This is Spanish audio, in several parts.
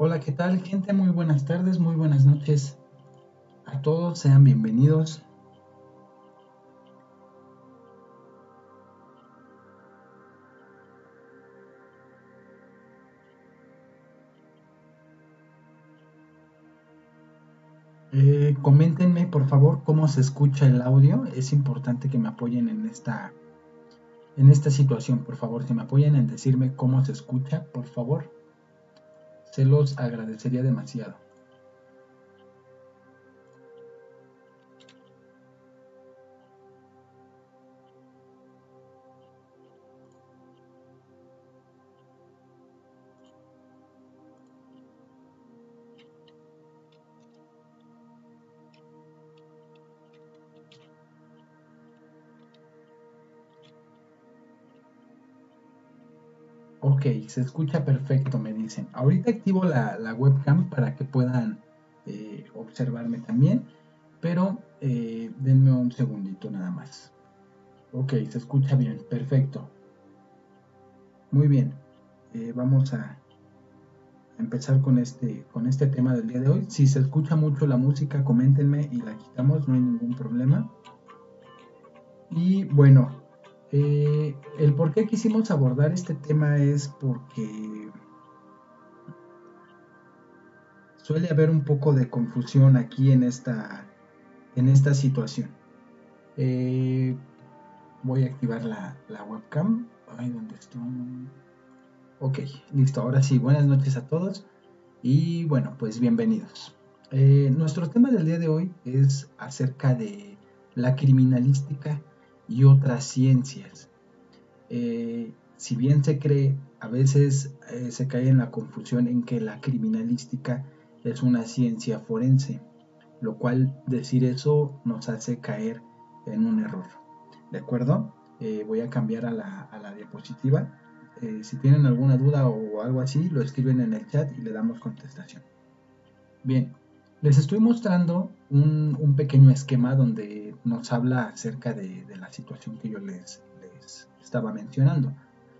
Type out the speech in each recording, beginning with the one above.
Hola, ¿qué tal, gente? Muy buenas tardes, muy buenas noches a todos, sean bienvenidos. Coméntenme, por favor, cómo se escucha el audio. Es importante que me apoyen en esta situación, por favor. Si me apoyan en decirme cómo se escucha, por favor, se los agradecería demasiado. Ok, se escucha perfecto, me dicen. Ahorita activo la webcam para que puedan observarme también, pero denme un segundito nada más. Ok, se escucha bien, perfecto. Muy bien, vamos a empezar con este tema del día de hoy. Si se escucha mucho la música, coméntenme y la quitamos, no hay ningún problema. Y bueno, el por qué quisimos abordar este tema es porque suele haber un poco de confusión aquí en esta situación. Eh, Voy a activar la webcam. Ay, ¿dónde estoy? Ok, listo. Ahora sí, buenas noches a todos. Y bueno, pues bienvenidos. Nuestro tema del día de hoy es acerca de la criminalística y otras ciencias. Si bien se cree, a veces se cae en la confusión en que la criminalística es una ciencia forense, lo cual decir eso nos hace caer en un error. ¿De acuerdo? Voy a cambiar a la diapositiva. Si tienen alguna duda o algo así, lo escriben en el chat y le damos contestación. Bien, les estoy mostrando un pequeño esquema donde nos habla acerca de la situación que yo les estaba mencionando.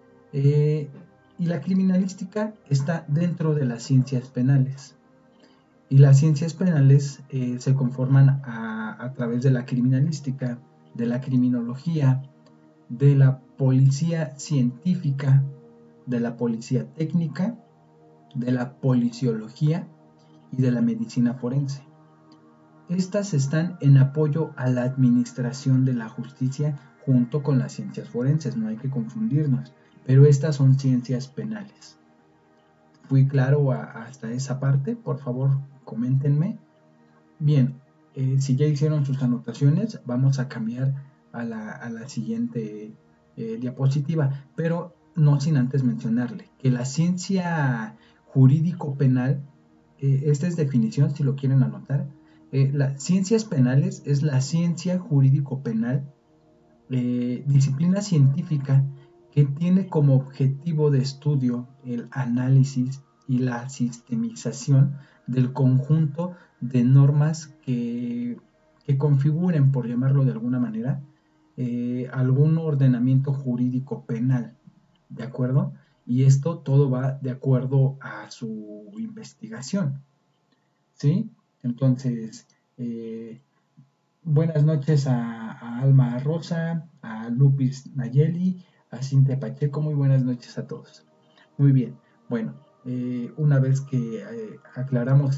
Y la criminalística está dentro de las ciencias penales. Y las ciencias penales se conforman a través de la criminalística, de la criminología, de la policía científica, de la policía técnica, de la policiología y de la medicina forense. Estas están en apoyo a la administración de la justicia junto con las ciencias forenses, no hay que confundirnos, pero estas son ciencias penales. ¿Fui claro hasta esa parte? Por favor, coméntenme. Bien, si ya hicieron sus anotaciones, vamos a cambiar a la siguiente diapositiva, pero no sin antes mencionarle que la ciencia jurídico-penal, esta es definición si lo quieren anotar, las ciencias penales es la ciencia jurídico-penal, disciplina científica que tiene como objetivo de estudio el análisis y la sistemización del conjunto de normas que configuren, por llamarlo de alguna manera, algún ordenamiento jurídico penal, ¿de acuerdo? Y esto todo va de acuerdo a su investigación, ¿sí? Entonces, buenas noches a Alma Rosa, a Lupis Nayeli, a Cintia Pacheco, muy buenas noches a todos. Muy bien, bueno, una vez que aclaramos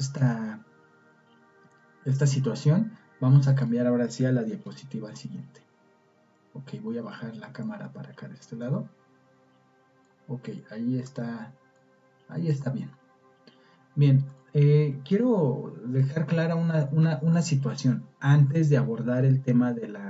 esta situación, vamos a cambiar ahora sí a la diapositiva siguiente. Ok, voy a bajar la cámara para acá de este lado. Ok, ahí está bien. Bien, quiero dejar clara una situación antes de abordar el tema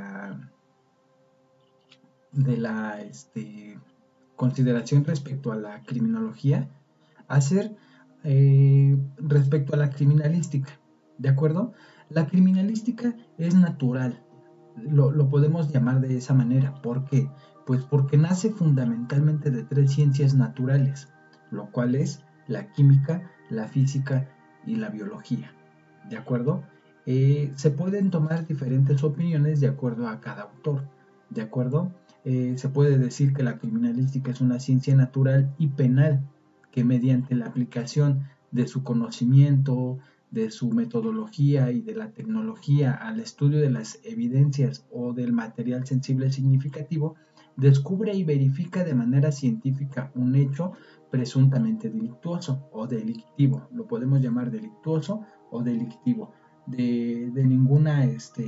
de la consideración respecto a la criminología, hacer respecto a la criminalística, ¿de acuerdo? La criminalística es natural, lo podemos llamar de esa manera. ¿Por qué? Pues porque nace fundamentalmente de tres ciencias naturales, lo cual es la química, la física y la biología, ¿de acuerdo? Se pueden tomar diferentes opiniones de acuerdo a cada autor, ¿de acuerdo? Se puede decir que la criminalística es una ciencia natural y penal que mediante la aplicación de su conocimiento, de su metodología y de la tecnología al estudio de las evidencias o del material sensible significativo, descubre y verifica de manera científica un hecho presuntamente delictuoso o delictivo. Lo podemos llamar delictuoso o delictivo. De ninguna,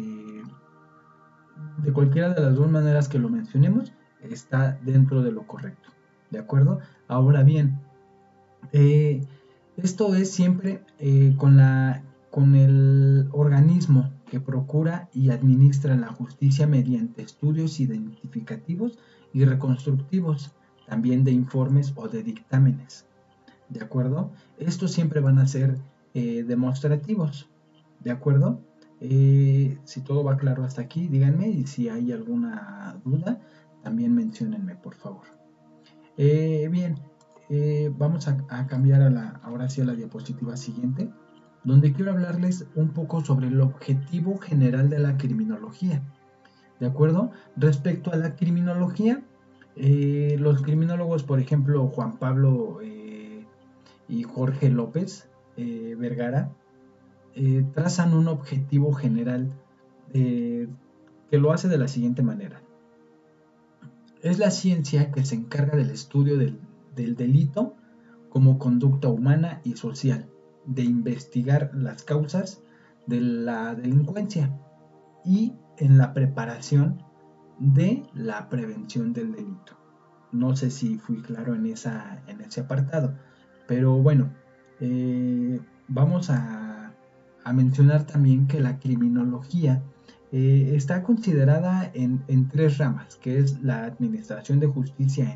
de cualquiera de las dos maneras que lo mencionemos, está dentro de lo correcto. ¿De acuerdo? Ahora bien, esto es siempre con el organismo que procura y administra la justicia mediante estudios identificativos y reconstructivos, también de informes o de dictámenes. ¿De acuerdo? Estos siempre van a ser demostrativos. ¿De acuerdo? Si todo va claro hasta aquí, díganme, y si hay alguna duda, también menciónenme, por favor. Bien, vamos a cambiar ahora sí a la diapositiva siguiente, donde quiero hablarles un poco sobre el objetivo general de la criminología. ¿De acuerdo? Respecto a la criminología, los criminólogos, por ejemplo, Juan Pablo y Jorge López Vergara, trazan un objetivo general que lo hace de la siguiente manera. Es la ciencia que se encarga del estudio del delito como conducta humana y social, de investigar las causas de la delincuencia y en la preparación de la prevención del delito. No sé si fui claro en ese apartado, pero bueno, vamos a mencionar también que la criminología está considerada en tres ramas, que es la administración de justicia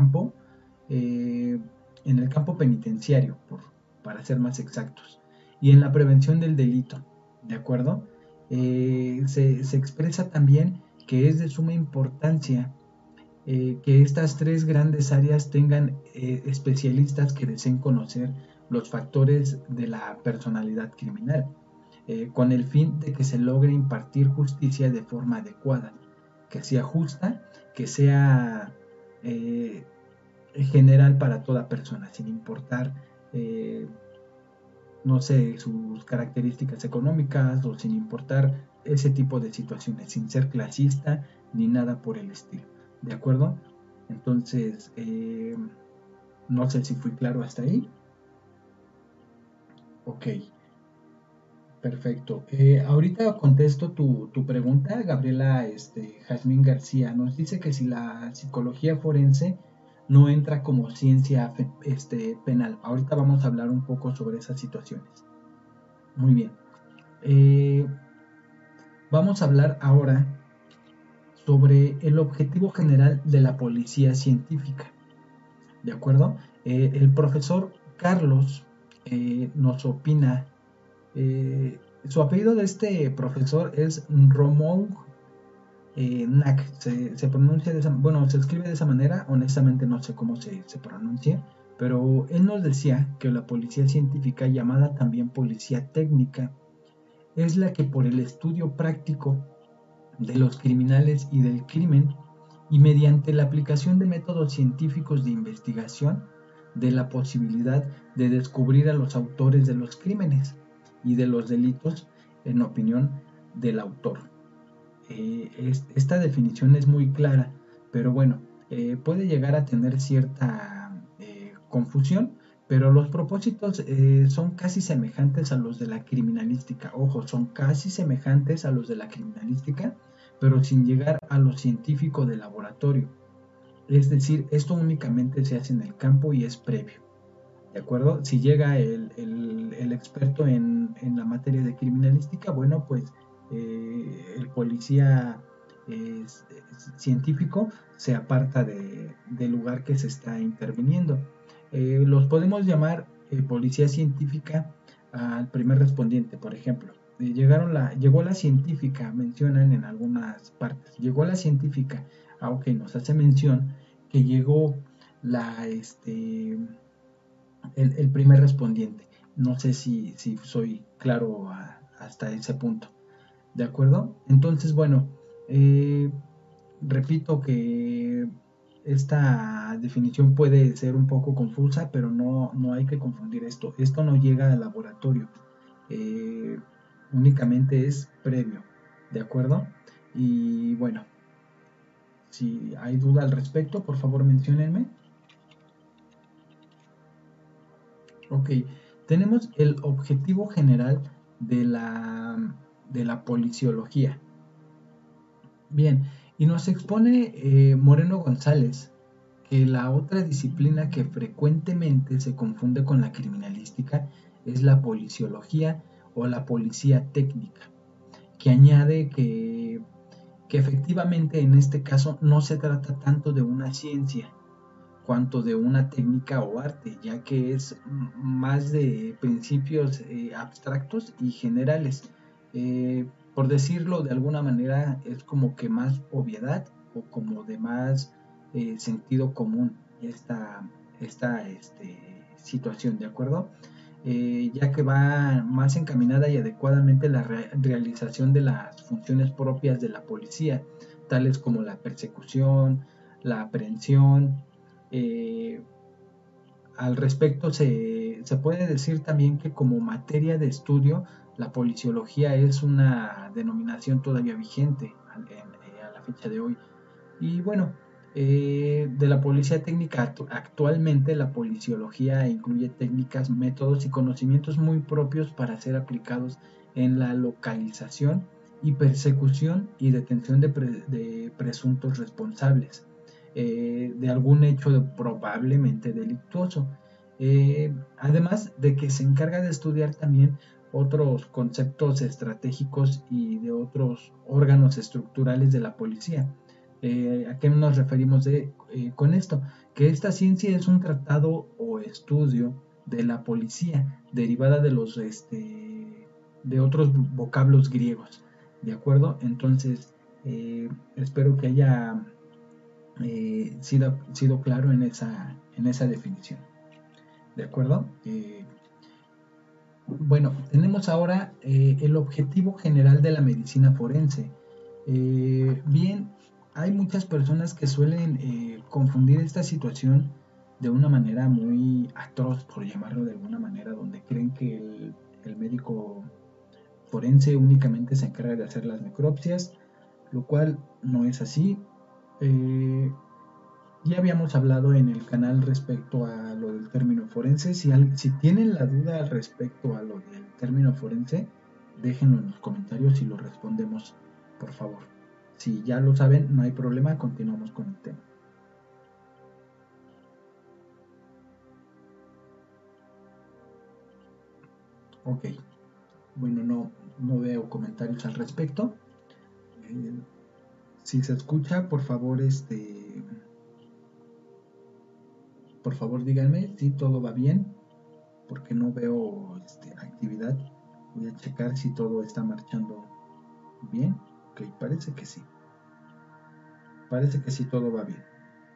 en el campo penitenciario, para ser más exactos, y en la prevención del delito, ¿de acuerdo? Se expresa también que es de suma importancia que estas tres grandes áreas tengan especialistas que deseen conocer los factores de la personalidad criminal, con el fin de que se logre impartir justicia de forma adecuada, que sea justa, que sea general para toda persona, sin importar, no sé, sus características económicas o sin importar ese tipo de situaciones, sin ser clasista ni nada por el estilo. ¿De acuerdo? Entonces, no sé si fui claro hasta ahí. Ok, perfecto. Ahorita contesto tu pregunta, Gabriela Jazmín García. Nos dice que si la psicología forense no entra como ciencia penal. Ahorita vamos a hablar un poco sobre esas situaciones. Muy bien. Vamos a hablar ahora sobre el objetivo general de la policía científica. ¿De acuerdo? El profesor Carlos nos opina. Su apellido de este profesor es Romong Nak. Se pronuncia se escribe de esa manera. Honestamente no sé cómo se pronuncia. Pero él nos decía que la policía científica, llamada también policía técnica, es la que por el estudio práctico de los criminales y del crimen y mediante la aplicación de métodos científicos de investigación de la posibilidad de descubrir a los autores de los crímenes y de los delitos en opinión del autor. Esta definición es muy clara, pero bueno, puede llegar a tener cierta confusión, pero los propósitos son casi semejantes a los de la criminalística. Ojo, son casi semejantes a los de la criminalística, pero sin llegar a lo científico de laboratorio. Es decir, esto únicamente se hace en el campo y es previo. ¿De acuerdo? Si llega el experto en la materia de criminalística, bueno, pues el policía científico se aparta del lugar que se está interviniendo. Los podemos llamar policía científica al primer respondiente, por ejemplo. Llegó la científica, mencionan en algunas partes. Llegó la científica, aunque nos hace mención que llegó el primer respondiente. No sé si soy claro hasta ese punto. ¿De acuerdo? Entonces, bueno, repito que esta definición puede ser un poco confusa, pero no hay que confundir esto. Esto no llega al laboratorio, eh, únicamente es previo, ¿de acuerdo? Y bueno, si hay duda al respecto, por favor menciónenme. Ok, tenemos el objetivo general de la policiología. Bien, y nos expone Moreno González que la otra disciplina que frecuentemente se confunde con la criminalística es la policiología o la policía técnica, que añade que efectivamente en este caso no se trata tanto de una ciencia cuanto de una técnica o arte, ya que es más de principios abstractos y generales. Por decirlo de alguna manera, es como que más obviedad o como de más sentido común esta situación, ¿de acuerdo? Ya que va más encaminada y adecuadamente la realización de las funciones propias de la policía, tales como la persecución, la aprehensión. eh, Al respecto, se puede decir también que como materia de estudio, la policiología es una denominación todavía vigente a la fecha de hoy. Y bueno, de la policía técnica actualmente la policiología incluye técnicas, métodos y conocimientos muy propios para ser aplicados en la localización y persecución y detención de presuntos responsables de algún hecho probablemente delictuoso. Además de que se encarga de estudiar también otros conceptos estratégicos y de otros órganos estructurales de la policía. ¿A qué nos referimos con esto? Que esta ciencia es un tratado o estudio de la policía derivada de otros vocablos griegos, ¿de acuerdo? Entonces, espero que haya sido claro en esa definición, ¿de acuerdo? Bueno, tenemos ahora el objetivo general de la medicina forense. Bien, hay muchas personas que suelen confundir esta situación de una manera muy atroz, por llamarlo de alguna manera, donde creen que el médico forense únicamente se encarga de hacer las necropsias, lo cual no es así. Eh, ya habíamos hablado en el canal respecto a lo del término forense. Si tienen la duda al respecto a lo del término forense, déjenlo en los comentarios y lo respondemos, por favor. Si ya lo saben, no hay problema, continuamos con el tema. Ok, bueno, no veo comentarios al respecto. Eh, si se escucha, por favor díganme si todo va bien, porque no veo actividad. Voy a checar si todo está marchando bien. Ok, parece que sí. Parece que sí todo va bien.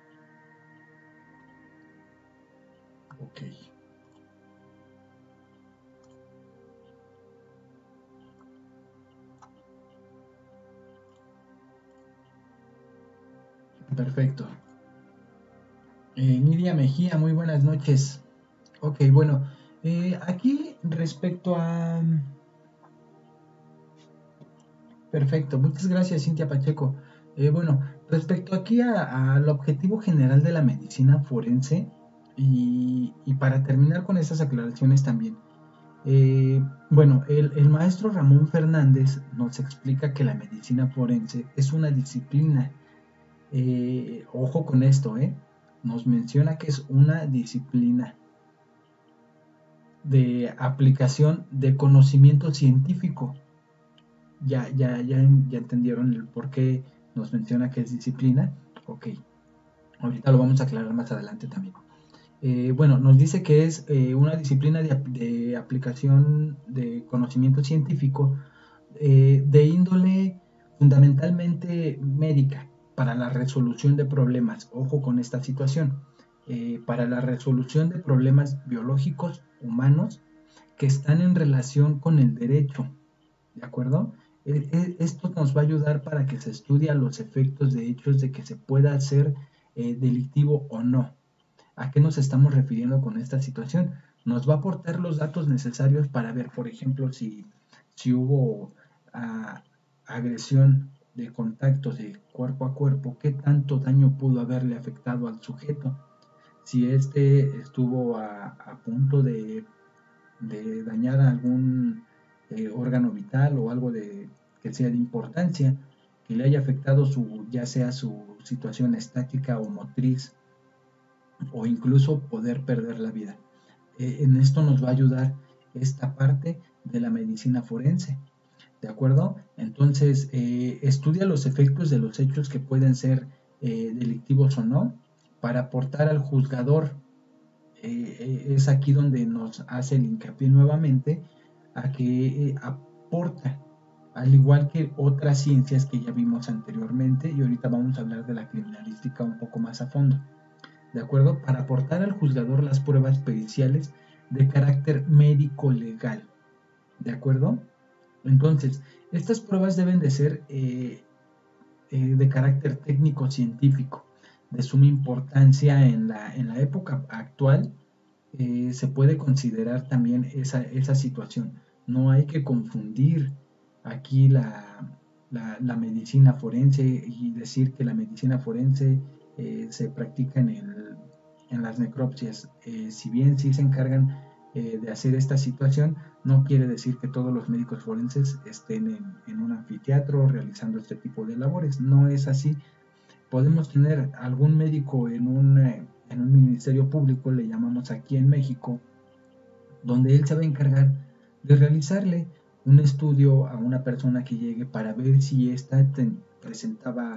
Ok. Perfecto. Nidia Mejía, muy buenas noches. Ok, bueno. Aquí respecto a... Perfecto, muchas gracias Cintia Pacheco. Bueno, respecto aquí al objetivo general de la medicina forense y para terminar con esas aclaraciones también, bueno, el maestro Ramón Fernández nos explica que la medicina forense es una disciplina. Ojo con esto, nos menciona que es una disciplina de aplicación de conocimiento científico. Ya entendieron el por qué nos menciona que es disciplina. Ok, ahorita lo vamos a aclarar más adelante también. Bueno, nos dice que es una disciplina de aplicación de conocimiento científico de índole fundamentalmente médica para la resolución de problemas. Ojo con esta situación. Para la resolución de problemas biológicos humanos que están en relación con el derecho, ¿de acuerdo? Esto nos va a ayudar para que se estudie los efectos de hechos de que se pueda hacer delictivo o no. ¿A qué nos estamos refiriendo con esta situación? Nos va a aportar los datos necesarios para ver, por ejemplo, si hubo agresión de contactos de cuerpo a cuerpo, qué tanto daño pudo haberle afectado al sujeto, si este estuvo a punto de dañar algún órgano vital o algo que sea de importancia, que le haya afectado ya sea su situación estática o motriz, o incluso poder perder la vida. En esto nos va a ayudar esta parte de la medicina forense, ¿de acuerdo? Entonces, estudia los efectos de los hechos que pueden ser delictivos o no, para aportar al juzgador. Es aquí donde nos hace el hincapié nuevamente a que aporta, al igual que otras ciencias que ya vimos anteriormente, y ahorita vamos a hablar de la criminalística un poco más a fondo, ¿de acuerdo? Para aportar al juzgador las pruebas periciales de carácter médico-legal, ¿de acuerdo? Entonces, estas pruebas deben de ser de carácter técnico-científico, de suma importancia en la época actual. Se puede considerar también esa situación. No hay que confundir aquí la medicina forense y decir que la medicina forense se practica en las necropsias. Si bien sí se encargan de hacer esta situación, no quiere decir que todos los médicos forenses estén en un anfiteatro realizando este tipo de labores. No es así. Podemos tener algún médico en un ministerio público, le llamamos aquí en México, donde él se va a encargar de realizarle un estudio a una persona que llegue para ver si ésta presentaba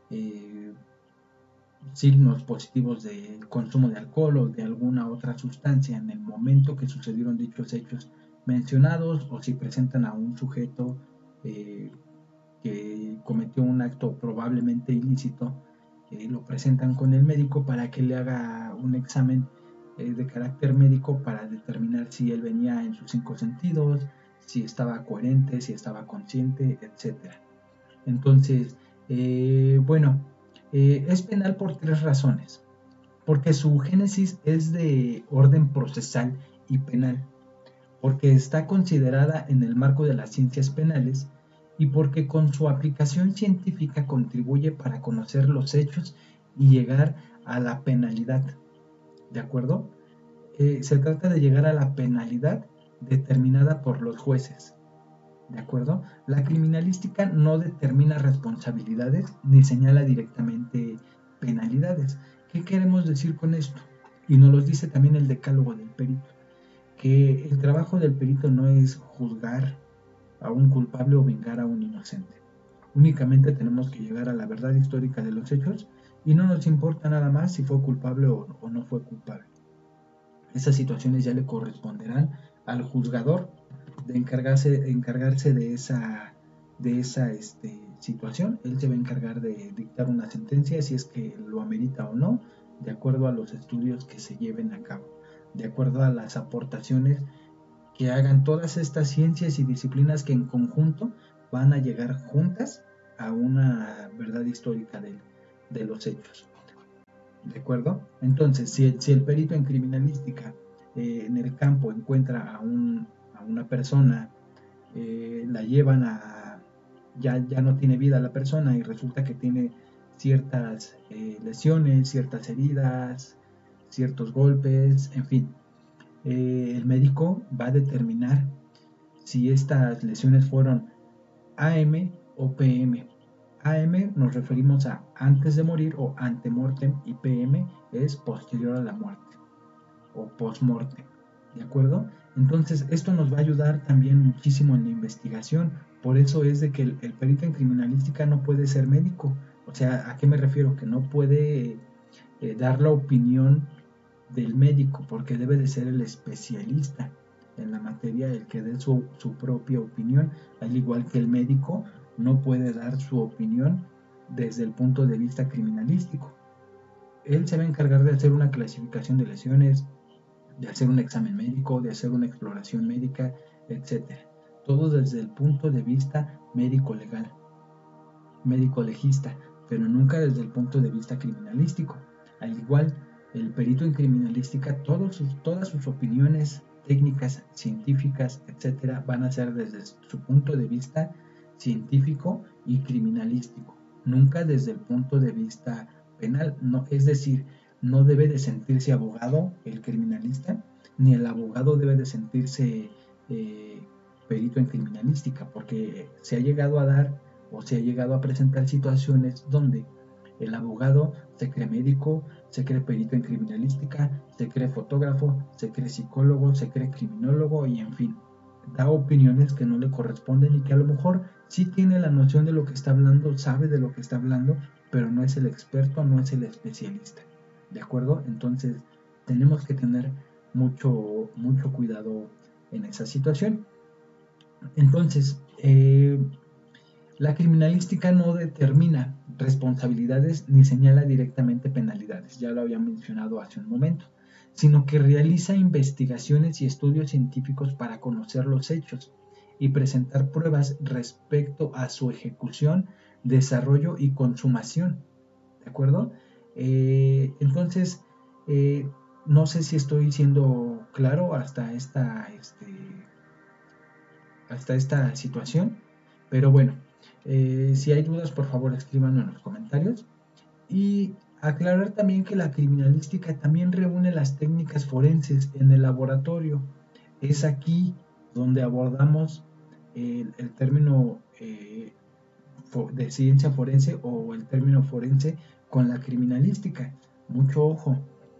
signos positivos de consumo de alcohol o de alguna otra sustancia en el momento que sucedieron dichos hechos mencionados, o si presentan a un sujeto que cometió un acto probablemente ilícito, lo presentan con el médico para que le haga un examen de carácter médico para determinar si él venía en sus 5 sentidos, si estaba coherente, si estaba consciente, etc. Entonces, bueno, es penal por 3 razones. Porque su génesis es de orden procesal y penal, porque está considerada en el marco de las ciencias penales y porque con su aplicación científica contribuye para conocer los hechos y llegar a la penalidad, ¿de acuerdo? Se trata de llegar a la penalidad determinada por los jueces, ¿de acuerdo? La criminalística no determina responsabilidades ni señala directamente penalidades. ¿Qué queremos decir con esto? Y nos lo dice también el decálogo del perito, que el trabajo del perito no es juzgar a un culpable o vengar a un inocente. Únicamente tenemos que llegar a la verdad histórica de los hechos y no nos importa nada más si fue culpable o no fue culpable. Esas situaciones ya le corresponderán al juzgador de encargarse de esa situación. Él se va a encargar de dictar una sentencia si es que lo amerita o no, de acuerdo a los estudios que se lleven a cabo, de acuerdo a las aportaciones que hagan todas estas ciencias y disciplinas que en conjunto van a llegar juntas a una verdad histórica de los hechos. ¿De acuerdo? Entonces, si el perito en criminalística en el campo encuentra a una persona, la llevan ya no tiene vida la persona y resulta que tiene ciertas lesiones, ciertas heridas, ciertos golpes, en fin. El médico va a determinar si estas lesiones fueron AM o PM. AM nos referimos a antes de morir o antemortem, y PM es posterior a la muerte o postmortem, ¿de acuerdo? Entonces esto nos va a ayudar también muchísimo en la investigación. Por eso es de que el perito en criminalística no puede ser médico. O sea, ¿a qué me refiero? Que no puede dar la opinión del médico, porque debe de ser el especialista en la materia el que dé su propia opinión, al igual que el médico no puede dar su opinión desde el punto de vista criminalístico. Él se va a encargar de hacer una clasificación de lesiones, de hacer un examen médico, de hacer una exploración médica, etc. Todo desde el punto de vista médico-legal, médico-legista, pero nunca desde el punto de vista criminalístico. Al igual, el perito en criminalística, todas sus opiniones técnicas, científicas, etcétera, van a ser desde su punto de vista científico y criminalístico, nunca desde el punto de vista penal. No, es decir, no debe de sentirse abogado el criminalista, ni el abogado debe de sentirse perito en criminalística, porque se ha llegado a dar o se ha llegado a presentar situaciones donde el abogado se cree médico, se cree perito en criminalística, se cree fotógrafo, se cree psicólogo, se cree criminólogo y en fin, da opiniones que no le corresponden y que a lo mejor sí tiene la noción de lo que está hablando, sabe de lo que está hablando, pero no es el experto, no es el especialista. ¿De acuerdo? Entonces tenemos que tener mucho cuidado en esa situación. Entonces, la criminalística no determina responsabilidades ni señala directamente penalidades, ya lo había mencionado hace un momento, sino que realiza investigaciones y estudios científicos para conocer los hechos y presentar pruebas respecto a su ejecución, desarrollo y consumación. ¿De acuerdo? Entonces, no sé si estoy siendo claro hasta esta situación, pero bueno, si hay dudas, por favor, escríbanlo en los comentarios. Y aclarar también que la criminalística también reúne las técnicas forenses en el laboratorio. Es aquí donde abordamos el término de ciencia forense o el término forense con la criminalística. Mucho ojo.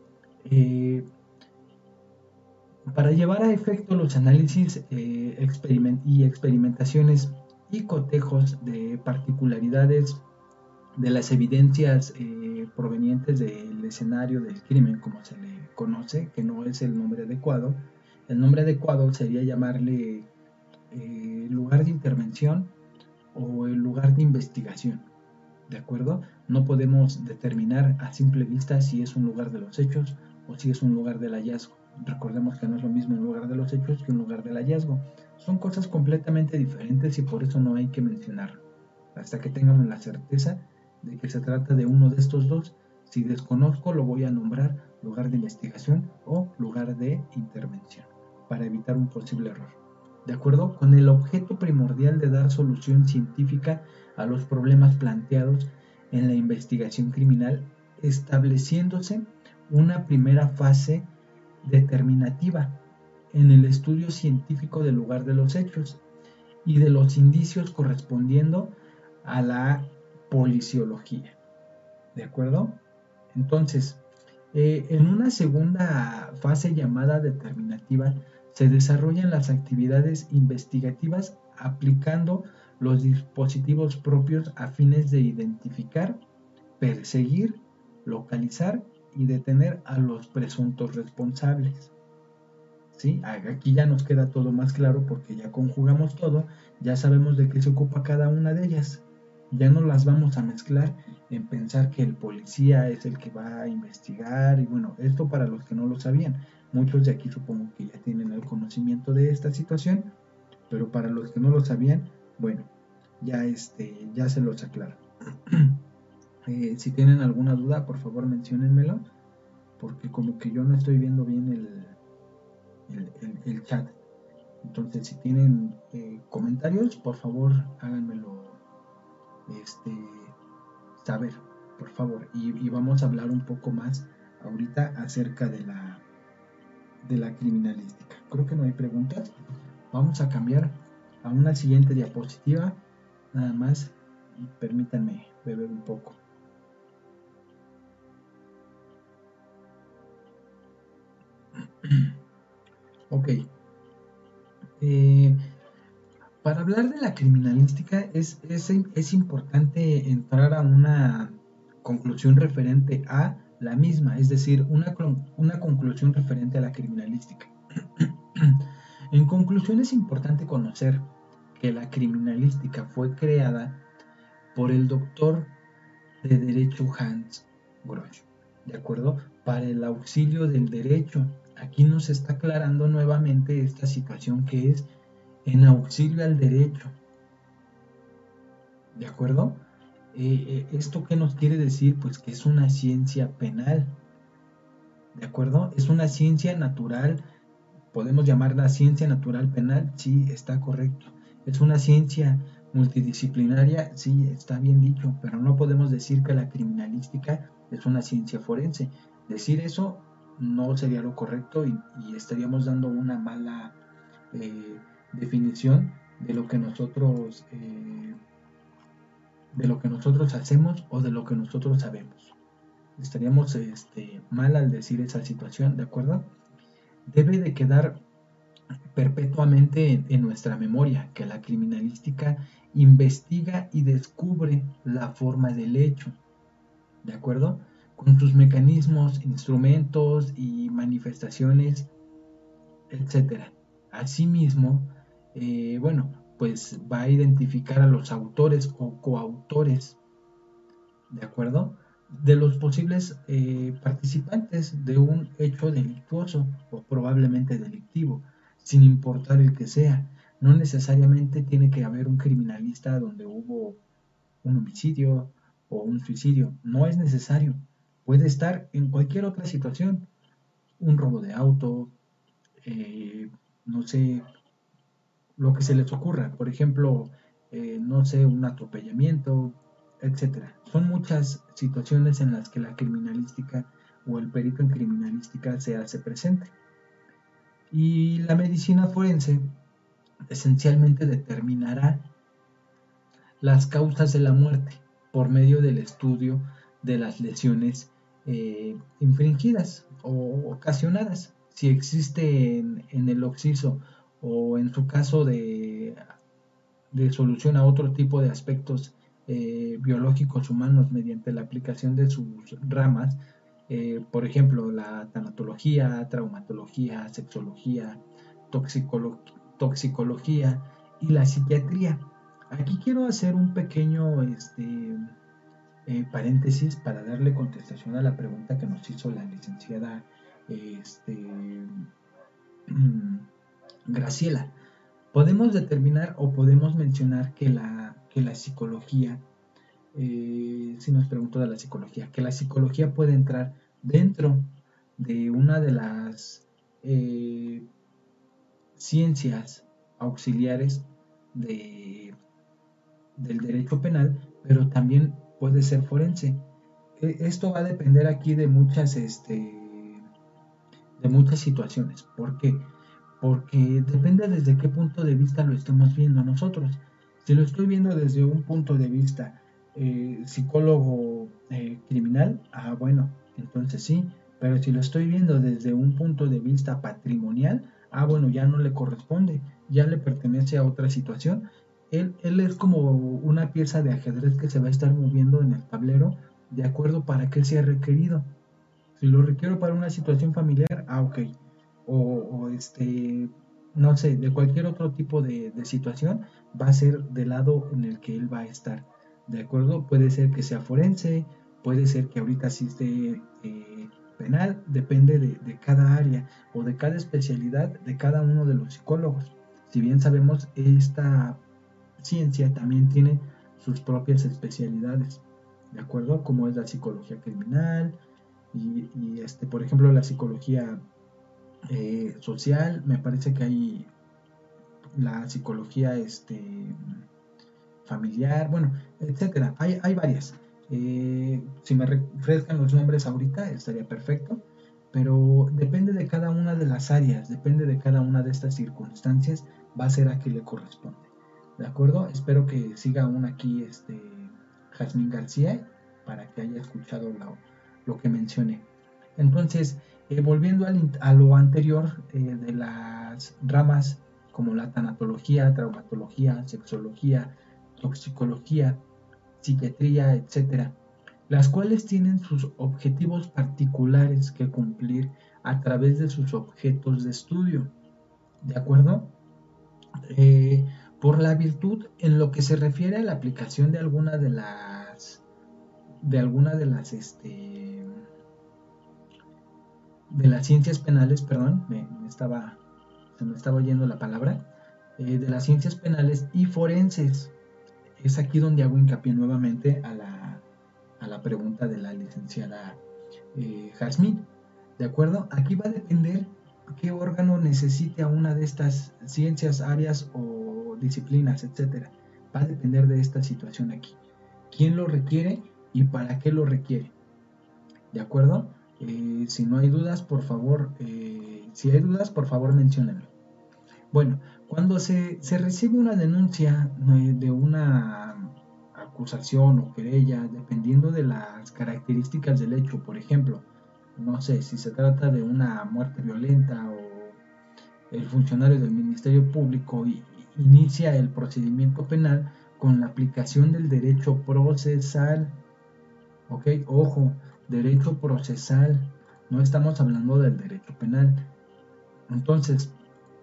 Para llevar a efecto los análisis y experimentaciones y cotejos de particularidades de las evidencias provenientes del escenario del crimen, como se le conoce, que no es el nombre adecuado. El nombre adecuado sería llamarle lugar de intervención o el lugar de investigación. ¿De acuerdo? No podemos determinar a simple vista si es un lugar de los hechos o si es un lugar del hallazgo. Recordemos que no es lo mismo un lugar de los hechos que un lugar del hallazgo. Son cosas completamente diferentes y por eso no hay que mencionarlo. Hasta que tengamos la certeza de que se trata de uno de estos dos. Si desconozco, lo voy a nombrar lugar de investigación o lugar de intervención para evitar un posible error. ¿De acuerdo? Con el objeto primordial de dar solución científica a los problemas planteados en la investigación criminal, estableciéndose una primera fase determinativa en el estudio científico del lugar de los hechos y de los indicios correspondiendo a la policiología. ¿De acuerdo? Entonces, en una segunda fase llamada determinativa, se desarrollan las actividades investigativas aplicando los dispositivos propios a fines de identificar, perseguir, localizar y detener a los presuntos responsables. ¿Sí? Aquí ya nos queda todo más claro porque ya conjugamos todo, ya sabemos de qué se ocupa cada una de ellas. Ya no las vamos a mezclar en pensar que el policía es el que va a investigar y bueno, esto para los que no lo sabían. Muchos de aquí supongo que ya tienen el conocimiento de esta situación, pero para los que no lo sabían, bueno, ya se los aclaro. Si tienen alguna duda, por favor menciónenmelo, porque como que yo no estoy viendo bien el chat. Entonces, si tienen comentarios, por favor háganmelo saber, por favor. Y vamos a hablar un poco más ahorita acerca de la criminalística. Creo que no hay preguntas. Vamos a cambiar a una siguiente diapositiva. Nada más, permítanme beber un poco. Ok. Para hablar de la criminalística es importante entrar a una conclusión referente a la misma, es decir, una conclusión referente a la criminalística. En conclusión, es importante conocer que la criminalística fue creada por el doctor de Derecho Hans Grosch, ¿de acuerdo? Para el auxilio del derecho. Aquí nos está aclarando nuevamente esta situación que es en auxilio al derecho, ¿de acuerdo? ¿Esto qué nos quiere decir? Pues que es una ciencia penal, ¿de acuerdo? Es una ciencia natural, podemos llamarla ciencia natural penal, sí, está correcto. Es una ciencia multidisciplinaria, sí, está bien dicho, pero no podemos decir que la criminalística es una ciencia forense. Decir eso no sería lo correcto y estaríamos dando una mala eh, definición de lo que nosotros hacemos o de lo que nosotros sabemos. Estaríamos mal al decir esa situación, ¿de acuerdo? Debe de quedar perpetuamente en nuestra memoria que la criminalística investiga y descubre la forma del hecho, ¿de acuerdo? Con sus mecanismos, instrumentos y manifestaciones, etcétera. Asimismo, bueno, pues va a identificar a los autores o coautores, ¿de acuerdo? De los posibles participantes de un hecho delictuoso o probablemente delictivo, sin importar el que sea. No necesariamente tiene que haber un criminalista donde hubo un homicidio o un suicidio. No es necesario. Puede estar en cualquier otra situación. Un robo de auto, eh, no sé, lo que se les ocurra. Por ejemplo, no sé, un atropellamiento, etcétera. Son muchas situaciones en las que la criminalística o el perito en criminalística se hace presente. Y la medicina forense esencialmente determinará las causas de la muerte por medio del estudio de las lesiones infringidas o ocasionadas. Si existe en el occiso o en su caso de solución a otro tipo de aspectos biológicos humanos mediante la aplicación de sus ramas, por ejemplo, la tanatología, traumatología, sexología, toxicología y la psiquiatría. Aquí quiero hacer un pequeño paréntesis para darle contestación a la pregunta que nos hizo la licenciada este, Graciela. Podemos determinar o podemos mencionar que la psicología, si nos preguntó de la psicología, que la psicología puede entrar dentro de una de las ciencias auxiliares de, del derecho penal, pero también puede ser forense. Esto va a depender aquí de muchas situaciones. ¿Por qué? Porque depende desde qué punto de vista lo estemos viendo nosotros. Si lo estoy viendo desde un punto de vista psicólogo criminal, bueno, entonces sí, pero si lo estoy viendo desde un punto de vista patrimonial, bueno, ya no le corresponde, ya le pertenece a otra situación. Él es como una pieza de ajedrez que se va a estar moviendo en el tablero de acuerdo para que sea requerido. Si lo requiero para una situación familiar, ok. O no sé, de cualquier otro tipo de situación, va a ser del lado en el que él va a estar. ¿De acuerdo? Puede ser que sea forense, puede ser que ahorita sí esté penal, depende de cada área o de cada especialidad de cada uno de los psicólogos. Si bien sabemos, esta ciencia también tiene sus propias especialidades, ¿de acuerdo? Como es la psicología criminal y por ejemplo, la psicología social, me parece que hay la psicología familiar, bueno, etcétera. Hay varias. Si me refrescan los nombres ahorita, estaría perfecto. Pero depende de cada una de las áreas, depende de cada una de estas circunstancias, va a ser a quien le corresponde. ¿De acuerdo? Espero que siga aún aquí Jazmín García para que haya escuchado lo que mencioné. Entonces, volviendo a lo anterior de las ramas como la tanatología, traumatología, sexología, toxicología, psiquiatría, etcétera, las cuales tienen sus objetivos particulares que cumplir a través de sus objetos de estudio, ¿de acuerdo? Eh, por la virtud en lo que se refiere a la aplicación de alguna de las ciencias penales, perdón, se me estaba yendo la palabra, de las ciencias penales y forenses. es aquí donde hago hincapié nuevamente a la pregunta de la licenciada Jazmín. ¿De acuerdo? Aquí va a depender qué órgano necesite a una de estas ciencias, áreas o disciplinas, etcétera. Va a depender de esta situación aquí. ¿Quién lo requiere y para qué lo requiere? ¿De acuerdo? Si no hay dudas, por favor, si hay dudas, por favor, menciónenlo. Bueno, cuando se recibe una denuncia de una acusación o querella, dependiendo de las características del hecho, por ejemplo, no sé si se trata de una muerte violenta o el funcionario del Ministerio Público inicia el procedimiento penal con la aplicación del derecho procesal. Ok, ojo, derecho procesal, no estamos hablando del derecho penal. Entonces,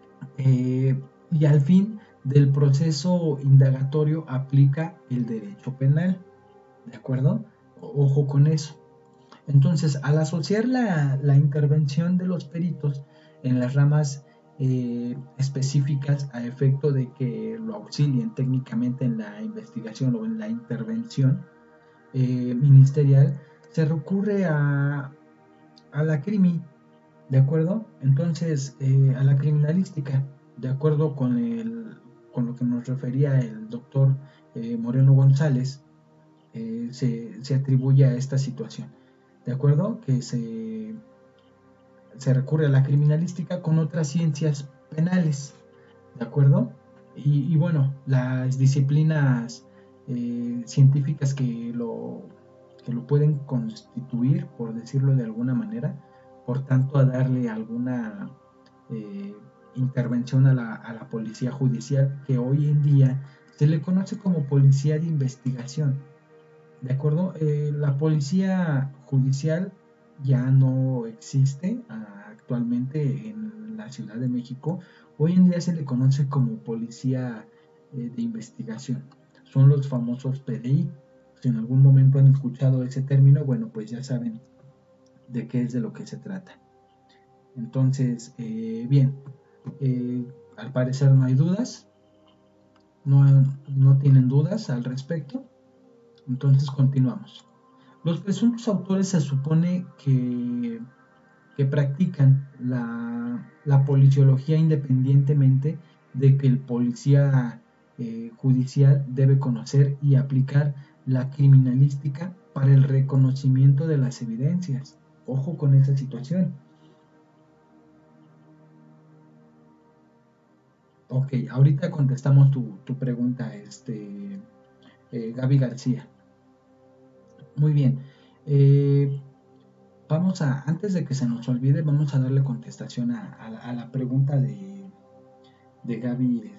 y al fin del proceso indagatorio aplica el derecho penal, ¿de acuerdo? Ojo con eso. Entonces, al asociar la intervención de los peritos en las ramas específicas a efecto de que lo auxilien técnicamente en la investigación o en la intervención ministerial, se recurre a la crimi, ¿de acuerdo? Entonces, a la criminalística, de acuerdo con lo que nos refería el doctor Moreno González, se atribuye a esta situación, ¿de acuerdo? Que se recurre a la criminalística con otras ciencias penales, ¿de acuerdo? Y bueno, las disciplinas científicas que lo pueden constituir, por decirlo de alguna manera, por tanto a darle alguna intervención a la policía judicial, que hoy en día se le conoce como policía de investigación, ¿de acuerdo? La policía judicial ya no existe actualmente en la Ciudad de México. Hoy en día se le conoce como policía de investigación. Son los famosos PDI. Si en algún momento han escuchado ese término, bueno, pues ya saben de qué es de lo que se trata. Entonces, bien, al parecer no hay dudas, no tienen dudas al respecto. Entonces continuamos. Los presuntos autores se supone que practican la policiología independientemente de que el policía judicial debe conocer y aplicar la criminalística para el reconocimiento de las evidencias. Ojo con esa situación. Ok, ahorita contestamos tu pregunta, Gaby García. Muy bien. Antes de que se nos olvide, vamos a darle contestación a la pregunta de Gaby,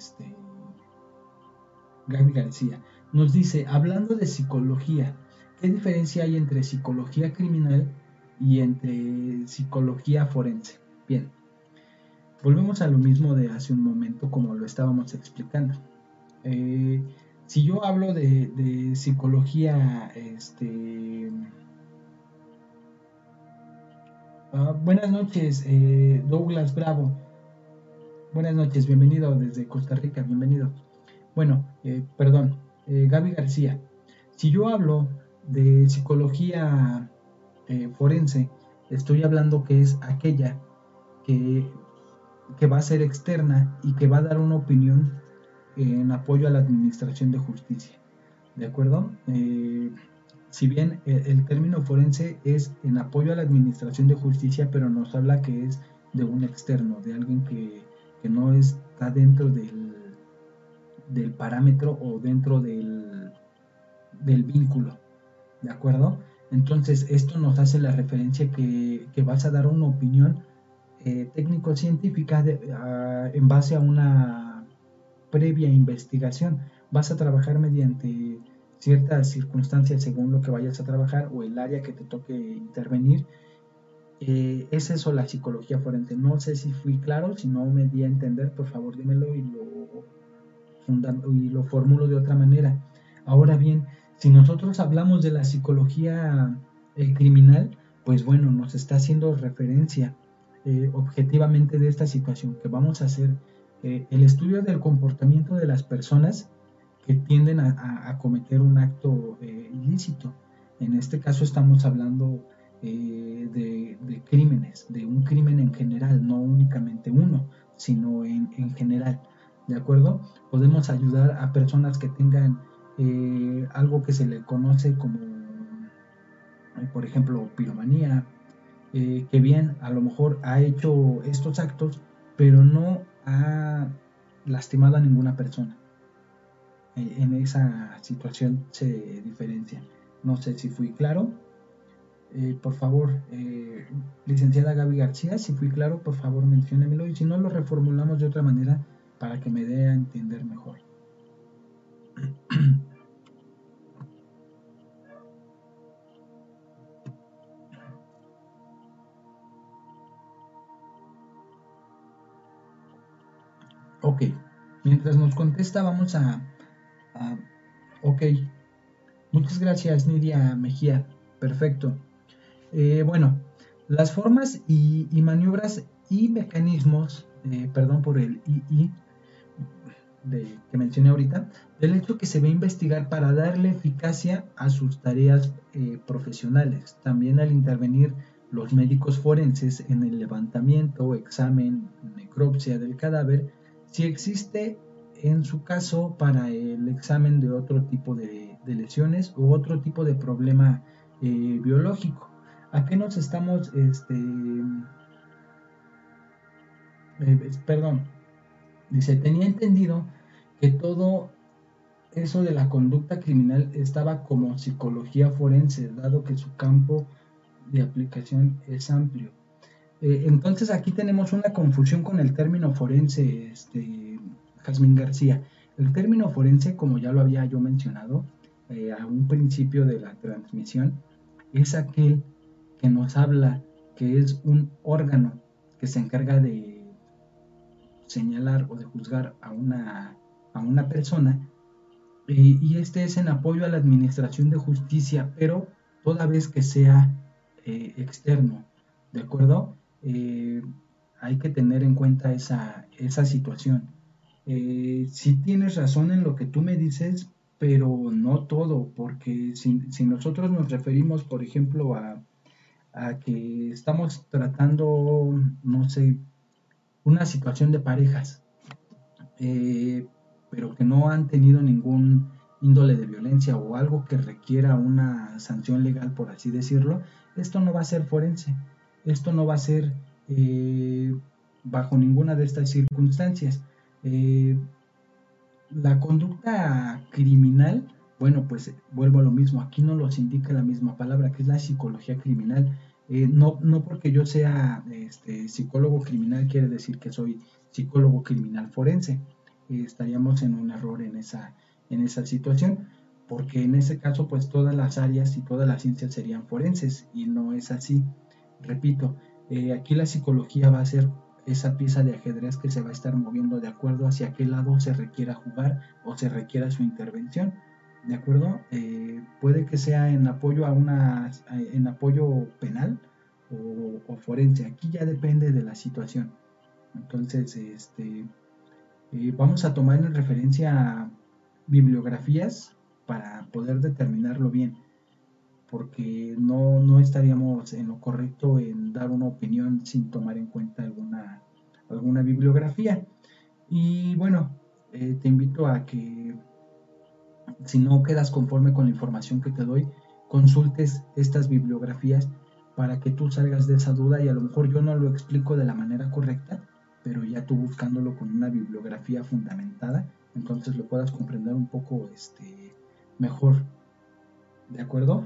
Gaby García. Nos dice, hablando de psicología, ¿qué diferencia hay entre psicología criminal y entre psicología forense? Bien, volvemos a lo mismo de hace un momento como lo estábamos explicando. Si yo hablo de psicología, buenas noches, Douglas Bravo. Buenas noches, bienvenido desde Costa Rica, bienvenido. Bueno, perdón, Gaby García. Si yo hablo de psicología forense, estoy hablando que es aquella que va a ser externa y que va a dar una opinión en apoyo a la administración de justicia. ¿De acuerdo? Si bien el término forense es en apoyo a la administración de justicia, pero nos habla que es de un externo, de alguien que no está dentro del parámetro o dentro del vínculo, ¿de acuerdo? Entonces esto nos hace la referencia que vas a dar una opinión técnico-científica en base a una previa investigación. Vas a trabajar mediante ciertas circunstancias según lo que vayas a trabajar o el área que te toque intervenir. Es eso la psicología forense. No sé si fui claro, si no me di a entender, por favor dímelo y lo formulo de otra manera. Ahora bien, si nosotros hablamos de la psicología criminal, pues bueno, nos está haciendo referencia objetivamente de esta situación, que vamos a hacer el estudio del comportamiento de las personas que tienden a cometer un acto ilícito. En este caso estamos hablando de crímenes, de un crimen en general, no únicamente uno, sino en general. ¿De acuerdo? Podemos ayudar a personas que tengan algo que se le conoce como, por ejemplo, piromanía, que bien a lo mejor ha hecho estos actos, pero no ha lastimado a ninguna persona. En esa situación se diferencia. No sé si fui claro. Por favor, licenciada Gaby García, si fui claro, por favor menciónemelo, y si no, lo reformulamos de otra manera para que me dé a entender mejor. Ok, mientras nos contesta vamos a ok, muchas gracias Nidia Mejía, perfecto. Bueno, las formas y maniobras y mecanismos, perdón por el I, que mencioné ahorita, del hecho que se va a investigar para darle eficacia a sus tareas profesionales. También al intervenir los médicos forenses en el levantamiento, examen, necropsia del cadáver, si existe en su caso para el examen de otro tipo de lesiones u otro tipo de problema biológico. ¿A qué nos estamos, perdón, dice, tenía entendido que todo eso de la conducta criminal estaba como psicología forense, dado que su campo de aplicación es amplio. Entonces aquí tenemos una confusión con el término forense, Jazmín García. El término forense, como ya lo había yo mencionado a un principio de la transmisión, es aquel que nos habla que es un órgano que se encarga de señalar o de juzgar a una persona, y este es en apoyo a la administración de justicia, pero toda vez que sea externo, ¿de acuerdo? Hay que tener en cuenta esa situación. Sí tienes razón en lo que tú me dices, pero no todo, porque si nosotros nos referimos, por ejemplo, a que estamos tratando, no sé, una situación de parejas, eh, pero que no han tenido ningún índole de violencia o algo que requiera una sanción legal, por así decirlo, esto no va a ser forense, esto no va a ser bajo ninguna de estas circunstancias. Eh, la conducta criminal, bueno, pues vuelvo a lo mismo, aquí no los indica la misma palabra, que es la psicología criminal. No porque yo sea psicólogo criminal quiere decir que soy psicólogo criminal forense. Estaríamos en un error en esa situación, porque en ese caso pues todas las áreas y todas las ciencias serían forenses y no es así. Repito, aquí la psicología va a ser esa pieza de ajedrez que se va a estar moviendo de acuerdo hacia qué lado se requiera jugar o se requiera su intervención. ¿De acuerdo? Puede que sea en apoyo en apoyo penal o forense. Aquí ya depende de la situación. Entonces, vamos a tomar en referencia bibliografías para poder determinarlo bien, porque no estaríamos en lo correcto en dar una opinión sin tomar en cuenta alguna bibliografía. Y bueno, te invito a que si no quedas conforme con la información que te doy, consultes estas bibliografías para que tú salgas de esa duda, y a lo mejor yo no lo explico de la manera correcta, pero ya tú buscándolo con una bibliografía fundamentada, entonces lo puedas comprender un poco mejor. ¿De acuerdo?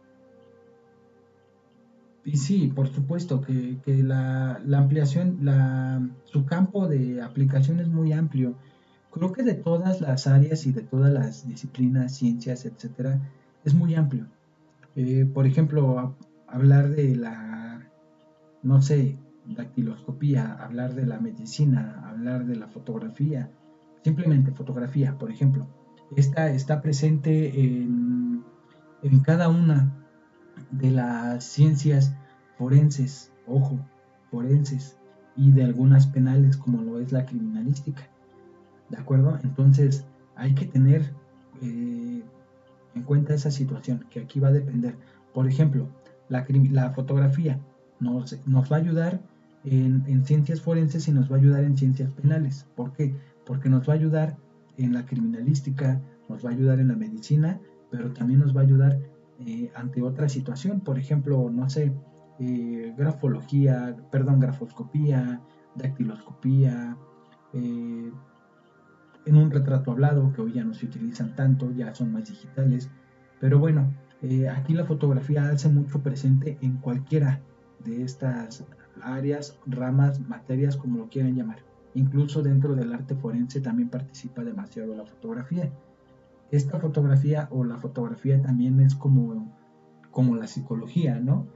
Y sí, por supuesto que la ampliación, su campo de aplicación es muy amplio. Creo que de todas las áreas y de todas las disciplinas, ciencias, etcétera, es muy amplio. Por ejemplo, hablar de no sé, dactiloscopía, hablar de la medicina, hablar de la fotografía, simplemente fotografía, por ejemplo. Esta está presente en cada una de las ciencias forenses, ojo, forenses, y de algunas penales como lo es la criminalística, ¿de acuerdo? Entonces hay que tener en cuenta esa situación, que aquí va a depender. Por ejemplo, la fotografía nos va a ayudar en ciencias forenses y nos va a ayudar en ciencias penales. ¿Por qué? Porque nos va a ayudar en la criminalística, nos va a ayudar en la medicina, pero también nos va a ayudar ante otra situación. Por ejemplo, no sé, grafoscopía, dactiloscopía, en un retrato hablado, que hoy ya no se utilizan tanto, ya son más digitales. Pero bueno, aquí la fotografía hace mucho presente en cualquiera de estas áreas, ramas, materias, como lo quieran llamar. Incluso dentro del arte forense también participa demasiado la fotografía. Esta fotografía o la fotografía también es como la psicología, ¿no?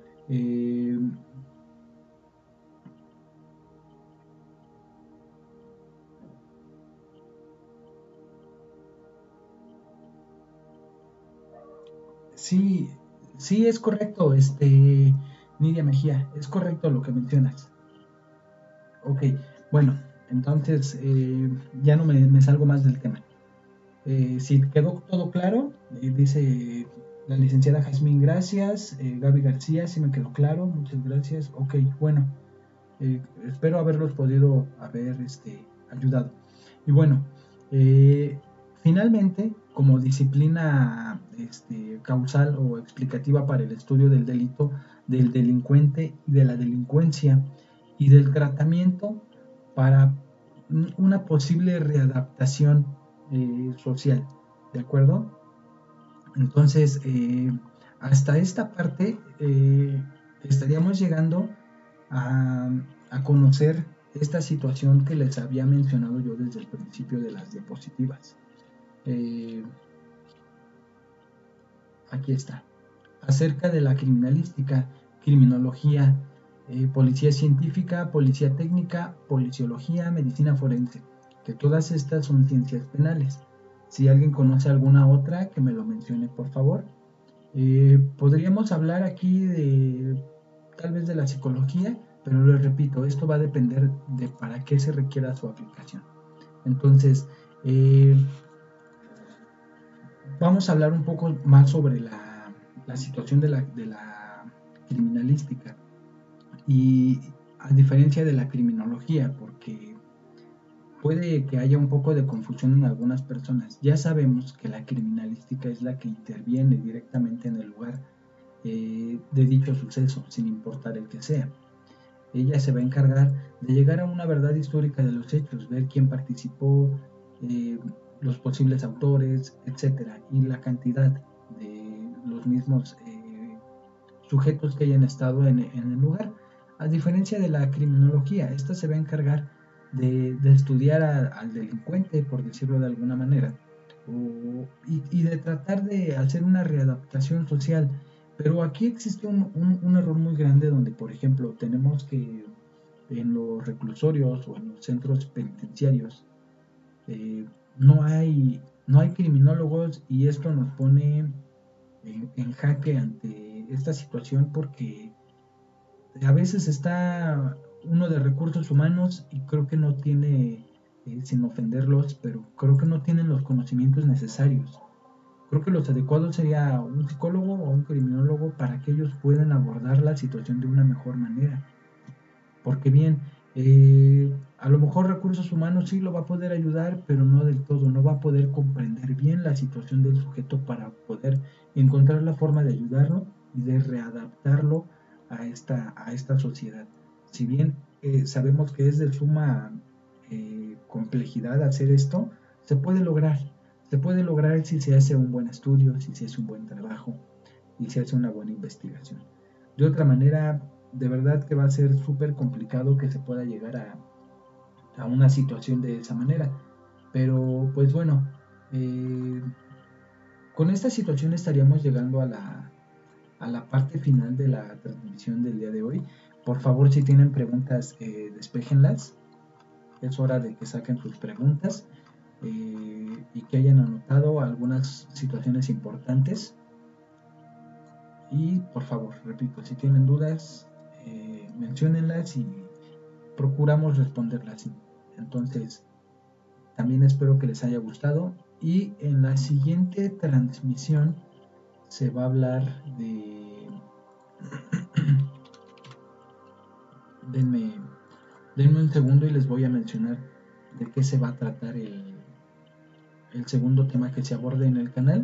Sí, sí es correcto, Nidia Mejía, es correcto lo que mencionas. Ok, bueno, entonces ya no me salgo más del tema. Si quedó todo claro, dice la licenciada Jazmín, gracias. Gaby García, sí me quedó claro, muchas gracias. Ok, bueno, espero haberlos podido haber ayudado. Y bueno, eh, finalmente, como disciplina causal o explicativa para el estudio del delito, del delincuente y de la delincuencia y del tratamiento para una posible readaptación social, ¿de acuerdo? Entonces, hasta esta parte estaríamos llegando a, a conocer esta situación que les había mencionado yo desde el principio de las diapositivas. Eh, Aquí está. Acerca de la criminalística, criminología, policía científica, policía técnica, policiología, medicina forense, que todas estas son ciencias penales. Si alguien conoce alguna otra, que me lo mencione, por favor. Podríamos hablar aquí de tal vez de la psicología, pero les repito, esto va a depender de para qué se requiera su aplicación. Entonces, eh, vamos a hablar un poco más sobre la situación de la criminalística y a diferencia de la criminología, porque puede que haya un poco de confusión en algunas personas. Ya sabemos que la criminalística es la que interviene directamente en el lugar de dicho suceso, sin importar el que sea. Ella se va a encargar de llegar a una verdad histórica de los hechos, ver quién participó, eh, los posibles autores, etcétera, y la cantidad de los mismos sujetos que hayan estado en el lugar. A diferencia de la criminología, esta se va a encargar de estudiar al delincuente, por decirlo de alguna manera, y de tratar de hacer una readaptación social. Pero aquí existe un error muy grande donde, por ejemplo, tenemos que en los reclusorios o en los centros penitenciarios eh, no hay criminólogos y esto nos pone en jaque ante esta situación porque a veces está uno de recursos humanos y creo que no tiene, sin ofenderlos, pero creo que no tienen los conocimientos necesarios. Creo que lo adecuado sería un psicólogo o un criminólogo para que ellos puedan abordar la situación de una mejor manera. Porque bien, a lo mejor recursos humanos sí lo va a poder ayudar, pero no del todo, no va a poder comprender bien la situación del sujeto para poder encontrar la forma de ayudarlo y de readaptarlo a esta sociedad. Si bien sabemos que es de suma complejidad hacer esto, se puede lograr. Se puede lograr si se hace un buen estudio, si se hace un buen trabajo y se hace una buena investigación. De otra manera, de verdad que va a ser súper complicado que se pueda llegar a una situación de esa manera. Pero pues bueno, eh, con esta situación estaríamos llegando a la parte final de la transmisión del día de hoy. Por favor, si tienen preguntas, despejenlas. Es hora de que saquen sus preguntas y que hayan anotado algunas situaciones importantes. Y por favor, repito, si tienen dudas, menciónenlas y procuramos responderlas. Entonces, también espero que les haya gustado y en la siguiente transmisión se va a hablar de... denme un segundo y les voy a mencionar de qué se va a tratar el segundo tema que se aborde en el canal.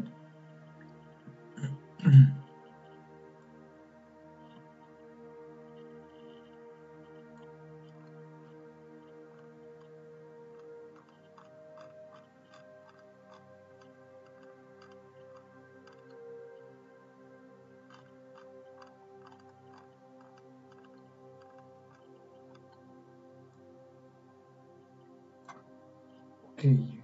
Ok.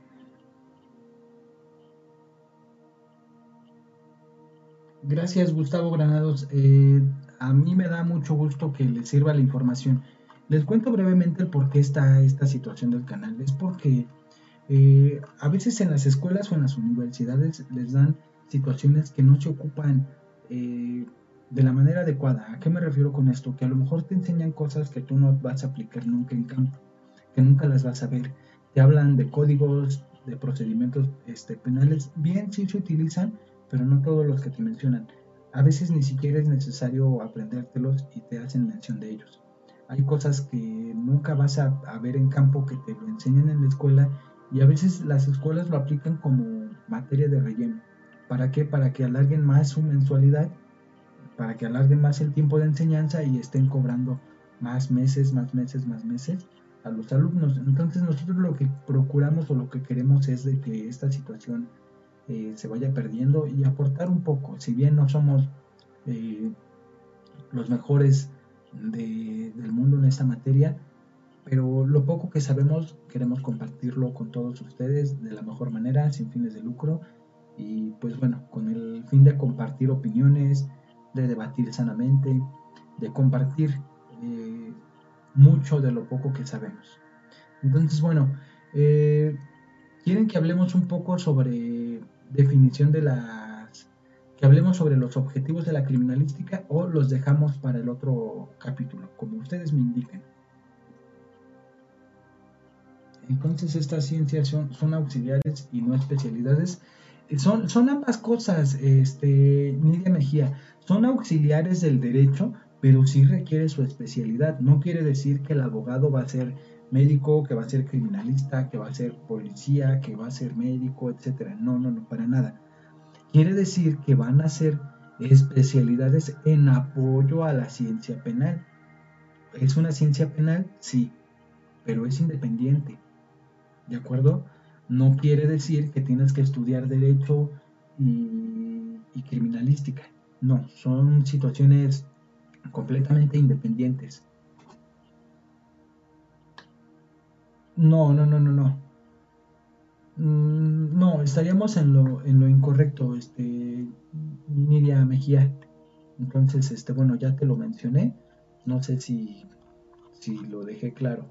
Gracias, Gustavo Granados. A mí me da mucho gusto que les sirva la información. Les cuento brevemente el por qué está esta situación del canal. Es porque a veces en las escuelas o en las universidades les dan situaciones que no se ocupan de la manera adecuada. ¿A qué me refiero con esto? Que a lo mejor te enseñan cosas que tú no vas a aplicar nunca en campo, que nunca las vas a ver. Te hablan de códigos, de procedimientos penales. Bien, sí se utilizan, pero no todos los que te mencionan. A veces ni siquiera es necesario aprendértelos y te hacen mención de ellos. Hay cosas que nunca vas a ver en campo que te lo enseñan en la escuela y a veces las escuelas lo aplican como materia de relleno. ¿Para qué? Para que alarguen más su mensualidad, para que alarguen más el tiempo de enseñanza y estén cobrando más meses, más meses, más meses a los alumnos. Entonces nosotros lo que procuramos o lo que queremos es de que esta situación se vaya perdiendo y aportar un poco. Si bien no somos eh, los mejores del mundo en esta materia, pero lo poco que sabemos queremos compartirlo con todos ustedes de la mejor manera, sin fines de lucro y pues bueno, con el fin de compartir opiniones, de debatir sanamente, de compartir eh, mucho de lo poco que sabemos. Entonces bueno, eh, quieren que hablemos un poco sobre definición de las... que hablemos sobre los objetivos de la criminalística o los dejamos para el otro capítulo, como ustedes me indiquen. Entonces estas ciencias son auxiliares y no especialidades. Son ambas cosas, Nidia Mejía. Son auxiliares del derecho, pero sí requiere su especialidad. No quiere decir que el abogado va a ser médico, que va a ser criminalista, que va a ser policía, que va a ser médico, etcétera. No, no, no, para nada. Quiere decir que van a ser especialidades en apoyo a la ciencia penal. ¿Es una ciencia penal? Sí, pero es independiente. ¿De acuerdo? No quiere decir que tienes que estudiar derecho y criminalística. No, son situaciones completamente independientes. No, no, no, no, no. No, estaríamos en lo incorrecto, Nidia Mejía. Entonces, bueno, ya te lo mencioné. No sé si lo dejé claro.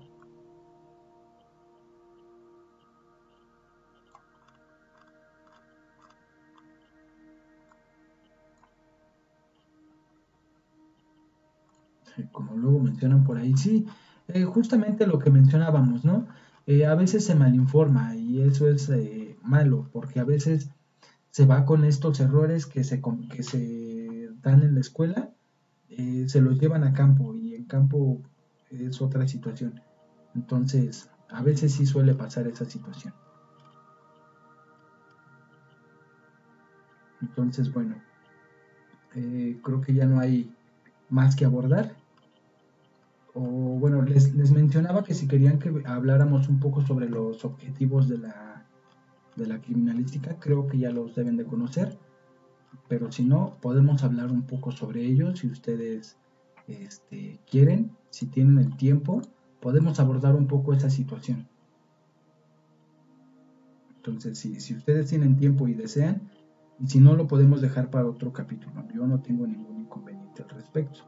Como luego mencionan por ahí, sí, justamente lo que mencionábamos, ¿no? A veces se malinforma y eso es malo, porque a veces se va con estos errores que se dan en la escuela, se los llevan a campo y en campo es otra situación. Entonces, a veces sí suele pasar esa situación. Entonces, bueno, creo que ya no hay más que abordar. O bueno, les mencionaba que si querían que habláramos un poco sobre los objetivos de la criminalística, creo que ya los deben de conocer, pero si no, podemos hablar un poco sobre ellos si ustedes quieren, si tienen el tiempo, podemos abordar un poco esa situación. Entonces, si ustedes tienen tiempo y desean, y si no, lo podemos dejar para otro capítulo. Yo no tengo ningún inconveniente al respecto.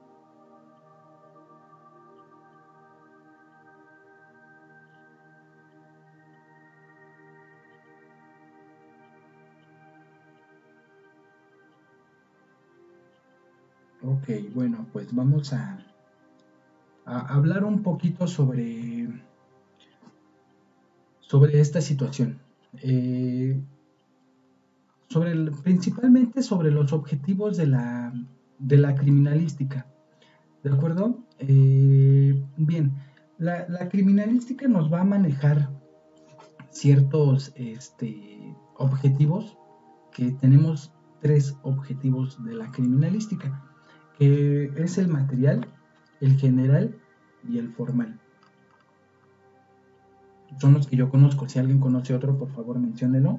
Ok, bueno, pues vamos a hablar un poquito sobre esta situación. eh, principalmente sobre los objetivos de la criminalística. ¿De acuerdo? Bien, la criminalística nos va a manejar ciertos objetivos, que tenemos tres objetivos de la criminalística, que es el material, el general y el formal. Son los que yo conozco. Si alguien conoce otro, por favor menciónelo.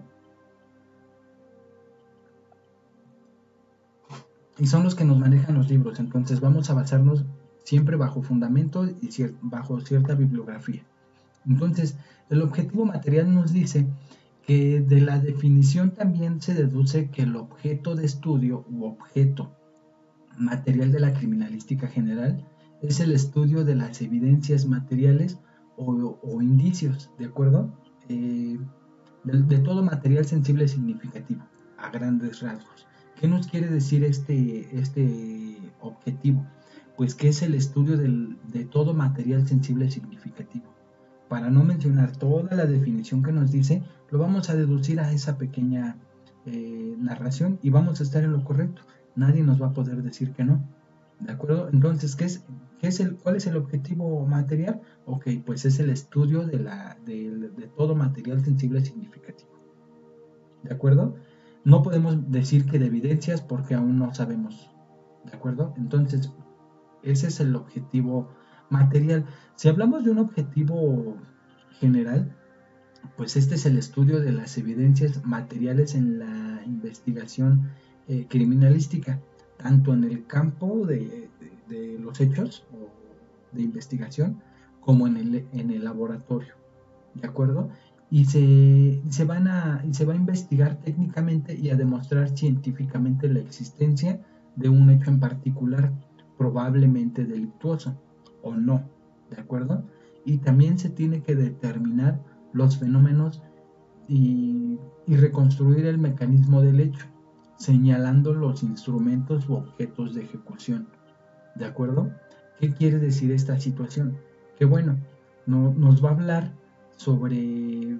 Y son los que nos manejan los libros. Entonces vamos a basarnos siempre bajo fundamento y bajo cierta bibliografía. Entonces, el objetivo material nos dice que de la definición también se deduce que el objeto de estudio u objeto material de la criminalística general es el estudio de las evidencias materiales o indicios, ¿de acuerdo? De todo material sensible significativo, a grandes rasgos. ¿Qué nos quiere decir este objetivo? Pues que es el estudio de todo material sensible significativo. Para no mencionar toda la definición que nos dice, lo vamos a deducir a esa pequeña narración y vamos a estar en lo correcto. Nadie nos va a poder decir que no. ¿De acuerdo? Entonces, ¿cuál es el objetivo material? Ok, pues es el estudio de todo material sensible significativo. ¿De acuerdo? No podemos decir que de evidencias porque aún no sabemos. ¿De acuerdo? Entonces, ese es el objetivo material. Si hablamos de un objetivo general, pues este es el estudio de las evidencias materiales en la investigación criminalística, tanto en el campo de los hechos o de investigación como en el laboratorio, ¿de acuerdo? Se va a investigar técnicamente y a demostrar científicamente la existencia de un hecho en particular, probablemente delictuoso o no, ¿de acuerdo? Y también se tiene que determinar los fenómenos y reconstruir el mecanismo del hecho, señalando los instrumentos u objetos de ejecución. ¿De acuerdo? ¿Qué quiere decir esta situación? Que bueno, nos va a hablar sobre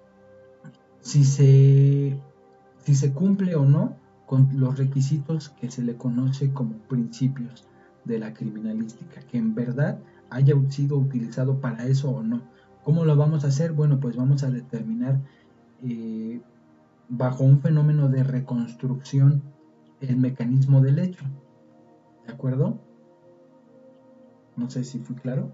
si se cumple o no con los requisitos que se le conoce como principios de la criminalística, que en verdad haya sido utilizado para eso o no. ¿Cómo lo vamos a hacer? Bueno, pues vamos a determinar bajo un fenómeno de reconstrucción el mecanismo del hecho. ¿De acuerdo? No sé si fui claro.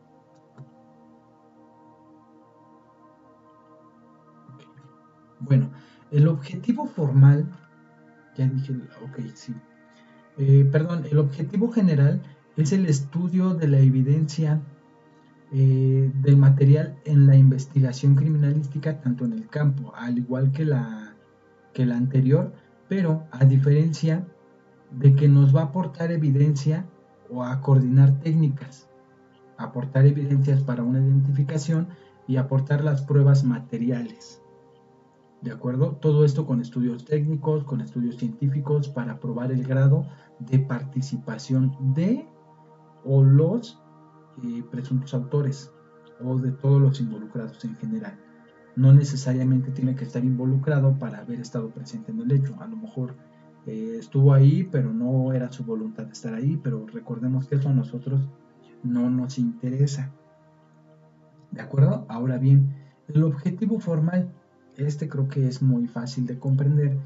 Okay. Bueno, el objetivo formal, ya dije, ok, sí. Perdón, el objetivo general es el estudio de la evidencia del material en la investigación criminalística, tanto en el campo, al igual que la anterior, pero a diferencia de que nos va a aportar evidencia o a coordinar técnicas, aportar evidencias para una identificación y aportar las pruebas materiales. ¿De acuerdo? Todo esto con estudios técnicos, con estudios científicos para probar el grado de participación de o los presuntos autores o de todos los involucrados en general. No necesariamente tiene que estar involucrado para haber estado presente en el hecho. A lo mejor estuvo ahí, pero no era su voluntad de estar ahí, pero recordemos que eso a nosotros no nos interesa. ¿De acuerdo? Ahora bien, el objetivo formal, creo que es muy fácil de comprender.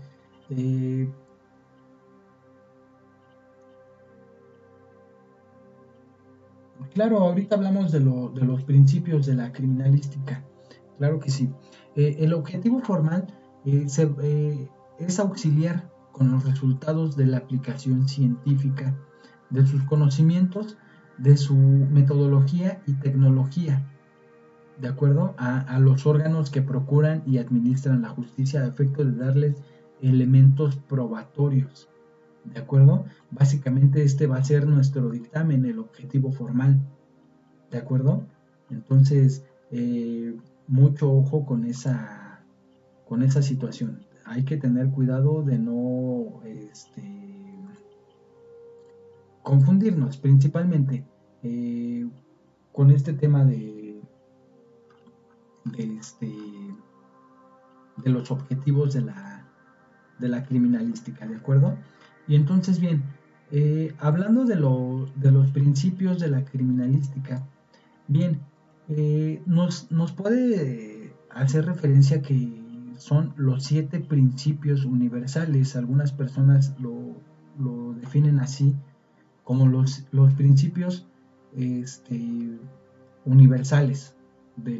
Claro, ahorita hablamos de los principios de la criminalística. Claro que sí. El objetivo formal es auxiliar con los resultados de la aplicación científica, de sus conocimientos, de su metodología y tecnología, de acuerdo a los órganos que procuran y administran la justicia a efecto de darles elementos probatorios. ¿De acuerdo? Básicamente este va a ser nuestro dictamen, el objetivo formal. ¿De acuerdo? Entonces, mucho ojo con esa situación. Hay que tener cuidado de no confundirnos, principalmente con este tema de los objetivos de la criminalística, ¿de acuerdo? Y entonces, bien, hablando de los principios de la criminalística, bien, nos puede hacer referencia que son los 7 principios universales. Algunas personas lo definen así, como los principios universales de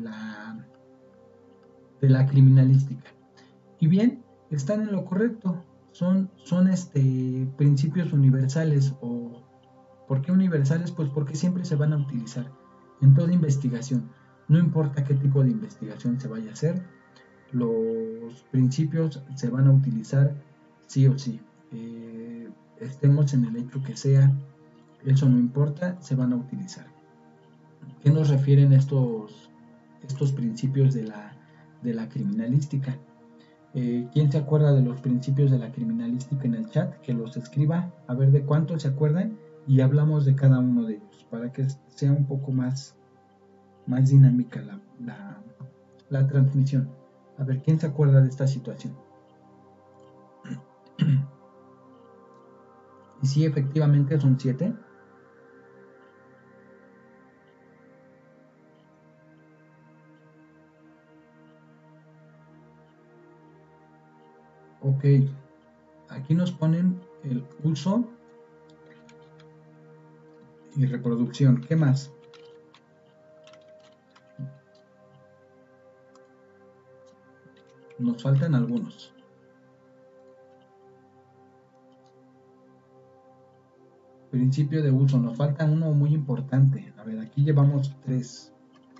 de la criminalística. Y bien, están en lo correcto. Son principios universales. ¿O por qué universales? Pues porque siempre se van a utilizar en toda investigación. No importa qué tipo de investigación se vaya a hacer, los principios se van a utilizar sí o sí. Estemos en el hecho que sea, eso no importa, se van a utilizar. ¿Qué nos refieren estos principios de la criminalística? ¿Quién se acuerda de los principios de la criminalística en el chat? Que los escriba, a ver de cuántos se acuerdan y hablamos de cada uno de ellos para que sea un poco más dinámica la transmisión. A ver, ¿quién se acuerda de esta situación? Y sí, efectivamente son 7. Ok, aquí nos ponen el uso y reproducción. ¿Qué más? Nos faltan algunos. Principio de uso, nos falta uno muy importante. A ver, aquí llevamos 3.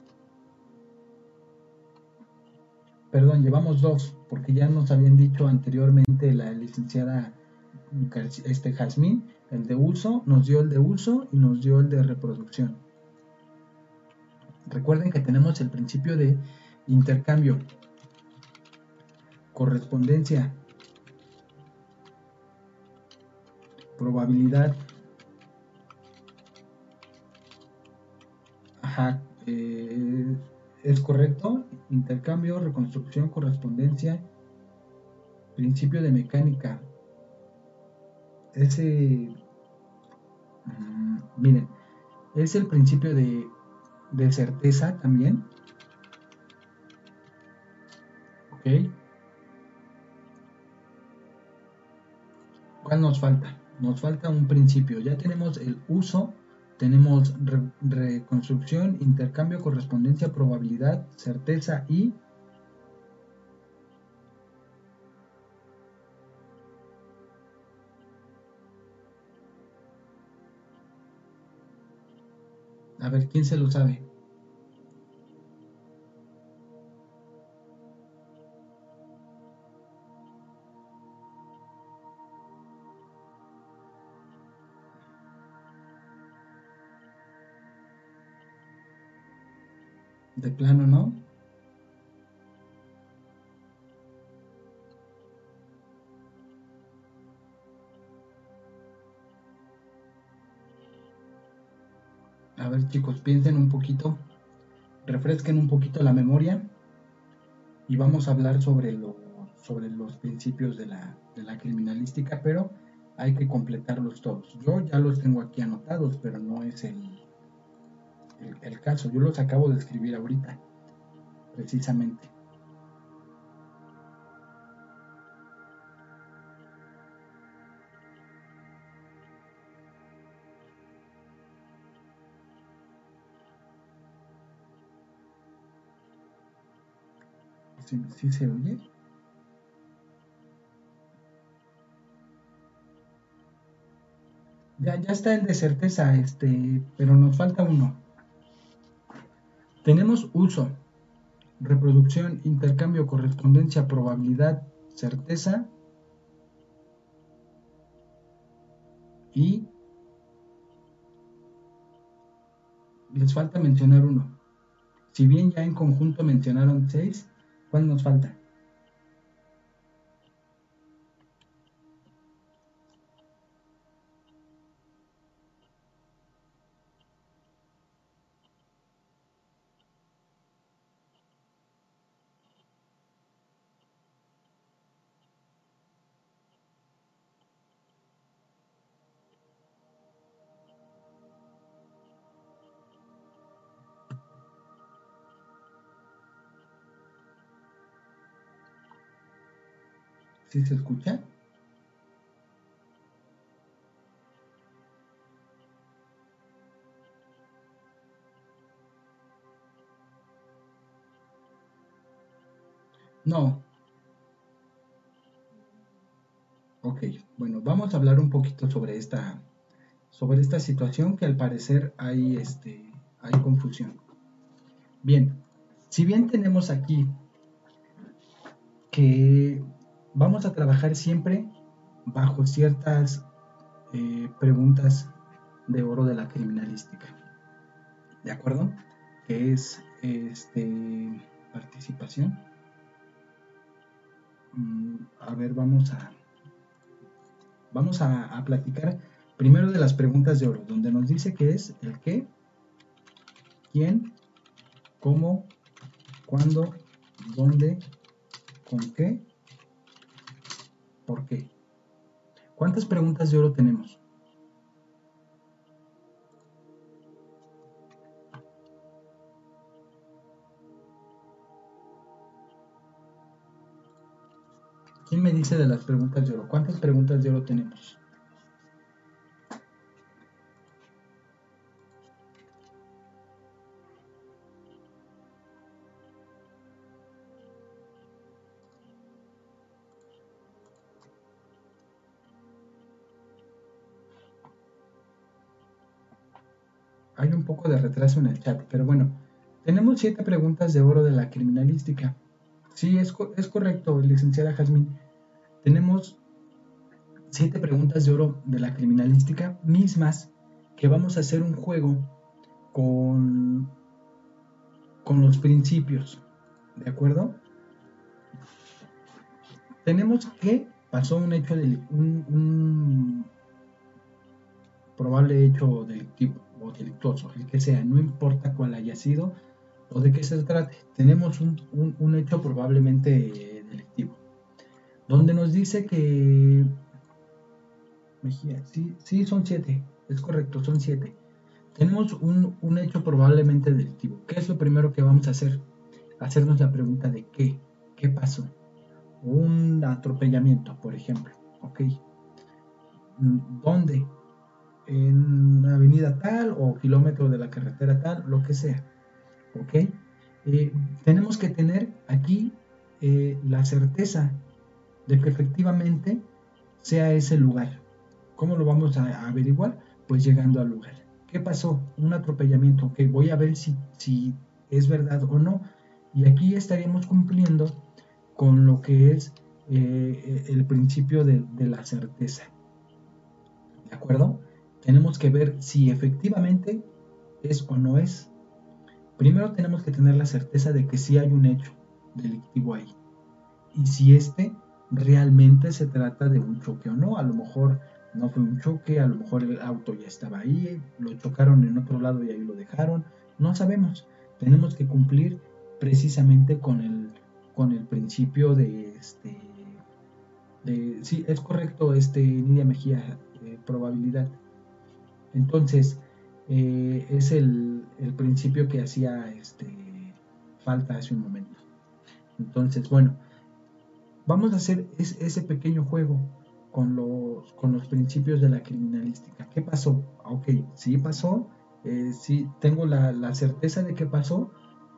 Perdón, llevamos 2, porque ya nos habían dicho anteriormente la licenciada Jazmín, el de uso, nos dio el de uso y nos dio el de reproducción. Recuerden que tenemos el principio de intercambio, correspondencia, probabilidad, ajá, es correcto, intercambio, reconstrucción, correspondencia, principio de mecánica. Ese, miren, es el principio de certeza también, ¿ok? ¿Cuál nos falta? Nos falta un principio. Ya tenemos el uso, tenemos reconstrucción, intercambio, correspondencia, probabilidad, certeza y... A ver, ¿quién se lo sabe? De plano, ¿no? A ver, chicos, piensen un poquito, refresquen un poquito la memoria y vamos a hablar sobre los principios de la criminalística, pero hay que completarlos todos. Yo ya los tengo aquí anotados, pero no es el caso. Yo los acabo de escribir ahorita, precisamente. ¿Sí se oye? Ya está el de certeza, pero nos falta uno. Tenemos uso, reproducción, intercambio, correspondencia, probabilidad, certeza y les falta mencionar uno. Si bien ya en conjunto mencionaron 6, ¿cuál nos falta? ¿Sí se escucha? No. Ok, bueno, vamos a hablar un poquito sobre esta situación que al parecer hay confusión. Bien, si bien tenemos aquí que vamos a trabajar siempre bajo ciertas preguntas de oro de la criminalística, ¿de acuerdo? Que es participación. A ver, vamos a platicar primero de las preguntas de oro, donde nos dice que es el qué, quién, cómo, cuándo, dónde, con qué, por qué. ¿Cuántas preguntas de oro tenemos? ¿Quién me dice de las preguntas de oro? ¿Cuántas preguntas de oro tenemos? Hay un poco de retraso en el chat, pero bueno, tenemos 7 preguntas de oro de la criminalística. Sí, es correcto, licenciada Jazmín. Tenemos 7 preguntas de oro de la criminalística mismas que vamos a hacer un juego con, con los principios, ¿de acuerdo? Tenemos que pasó un hecho un probable hecho delictivo o delictuoso, el que sea, no importa cuál haya sido o de qué se trate. Tenemos un hecho probablemente delictivo, donde nos dice que Mejía, sí, son 7, es correcto, son 7. Tenemos un hecho probablemente delictivo. ¿Qué es lo primero que vamos a hacer? Hacernos la pregunta de qué pasó. Un atropellamiento, por ejemplo. ¿Ok? ¿Dónde? En avenida tal o kilómetro de la carretera tal, lo que sea. ¿Ok? Tenemos que tener aquí la certeza de que efectivamente sea ese lugar. ¿Cómo lo vamos a averiguar? Pues llegando al lugar. ¿Qué pasó? Un atropellamiento. Ok, voy a ver si es verdad o no. Y aquí estaríamos cumpliendo con lo que es el principio de la certeza. ¿De acuerdo? Tenemos que ver si efectivamente es o no es. Primero tenemos que tener la certeza de que sí hay un hecho delictivo ahí. Y si realmente se trata de un choque o no. A lo mejor no fue un choque, a lo mejor el auto ya estaba ahí, lo chocaron en otro lado y ahí lo dejaron. No sabemos. Tenemos que cumplir precisamente con el principio sí, es correcto, Nidia Mejía, probabilidad. Entonces, es el principio que hacía falta hace un momento. Entonces, bueno, vamos a hacer ese pequeño juego con los principios de la criminalística. ¿Qué pasó? Ok, sí pasó, sí tengo la certeza de que pasó,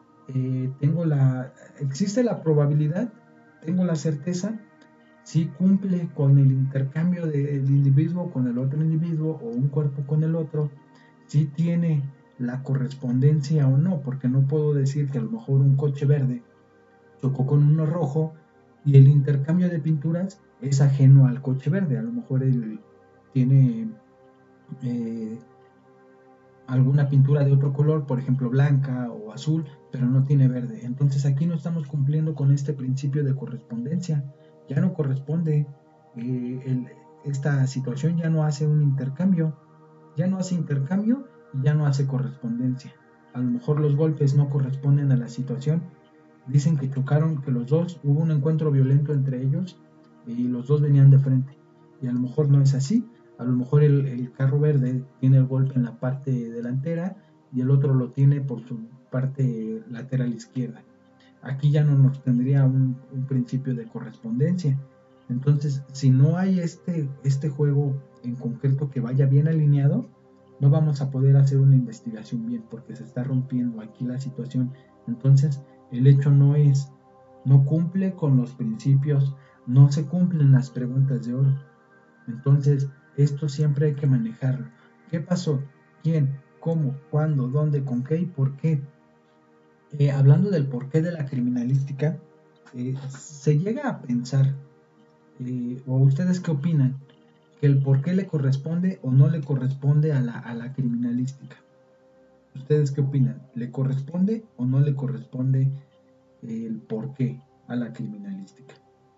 existe la probabilidad, tengo la certeza, si cumple con el intercambio del individuo con el otro individuo o un cuerpo con el otro, si tiene la correspondencia o no, porque no puedo decir que a lo mejor un coche verde chocó con uno rojo y el intercambio de pinturas es ajeno al coche verde. A lo mejor él tiene eh, alguna pintura de otro color, por ejemplo blanca o azul, pero no tiene verde. Entonces aquí no estamos cumpliendo con este principio de correspondencia. Ya no corresponde, esta situación ya no hace un intercambio, ya no hace intercambio y ya no hace correspondencia. A lo mejor los golpes no corresponden a la situación. Dicen que chocaron, que los dos, hubo un encuentro violento entre ellos y los dos venían de frente. Y a lo mejor no es así. A lo mejor el carro verde tiene el golpe en la parte delantera y el otro lo tiene por su parte lateral izquierda. Aquí ya no nos tendría un principio de correspondencia. Entonces, si no hay este juego en concreto que vaya bien alineado, no vamos a poder hacer una investigación bien porque se está rompiendo aquí la situación. Entonces, el hecho no cumple con los principios, no se cumplen las preguntas de oro. Entonces, esto siempre hay que manejarlo. ¿Qué pasó? ¿Quién? ¿Cómo? ¿Cuándo? ¿Dónde? ¿Con qué? ¿Y por qué? Hablando del porqué de la criminalística, se llega a pensar, o ustedes qué opinan, que el por qué le corresponde o no le corresponde a la criminalística. ¿Ustedes qué opinan? ¿Le corresponde o no le corresponde el por qué a la criminalística?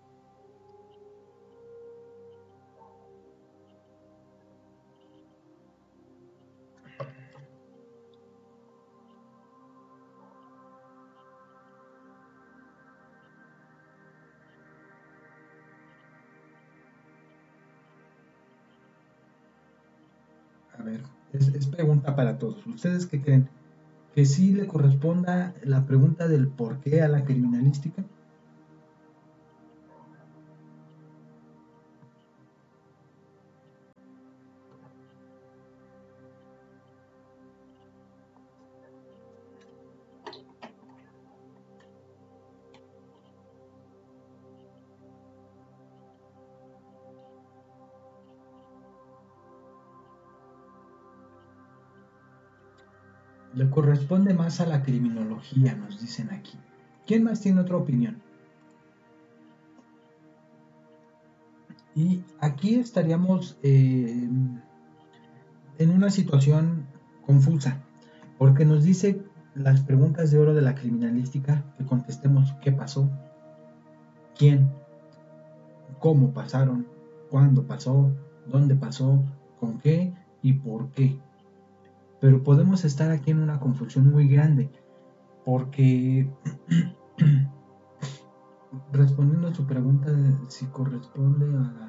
A ver, es pregunta para todos. ¿Ustedes qué creen? ¿Que sí le corresponda la pregunta del por qué a la criminalística? Le corresponde más a la criminología, nos dicen aquí. ¿Quién más tiene otra opinión? Y aquí estaríamos en una situación confusa, porque nos dice las preguntas de oro de la criminalística que contestemos qué pasó, quién, cómo pasaron, cuándo pasó, dónde pasó, con qué y por qué. Pero podemos estar aquí en una confusión muy grande, porque respondiendo a su pregunta de si corresponde a la...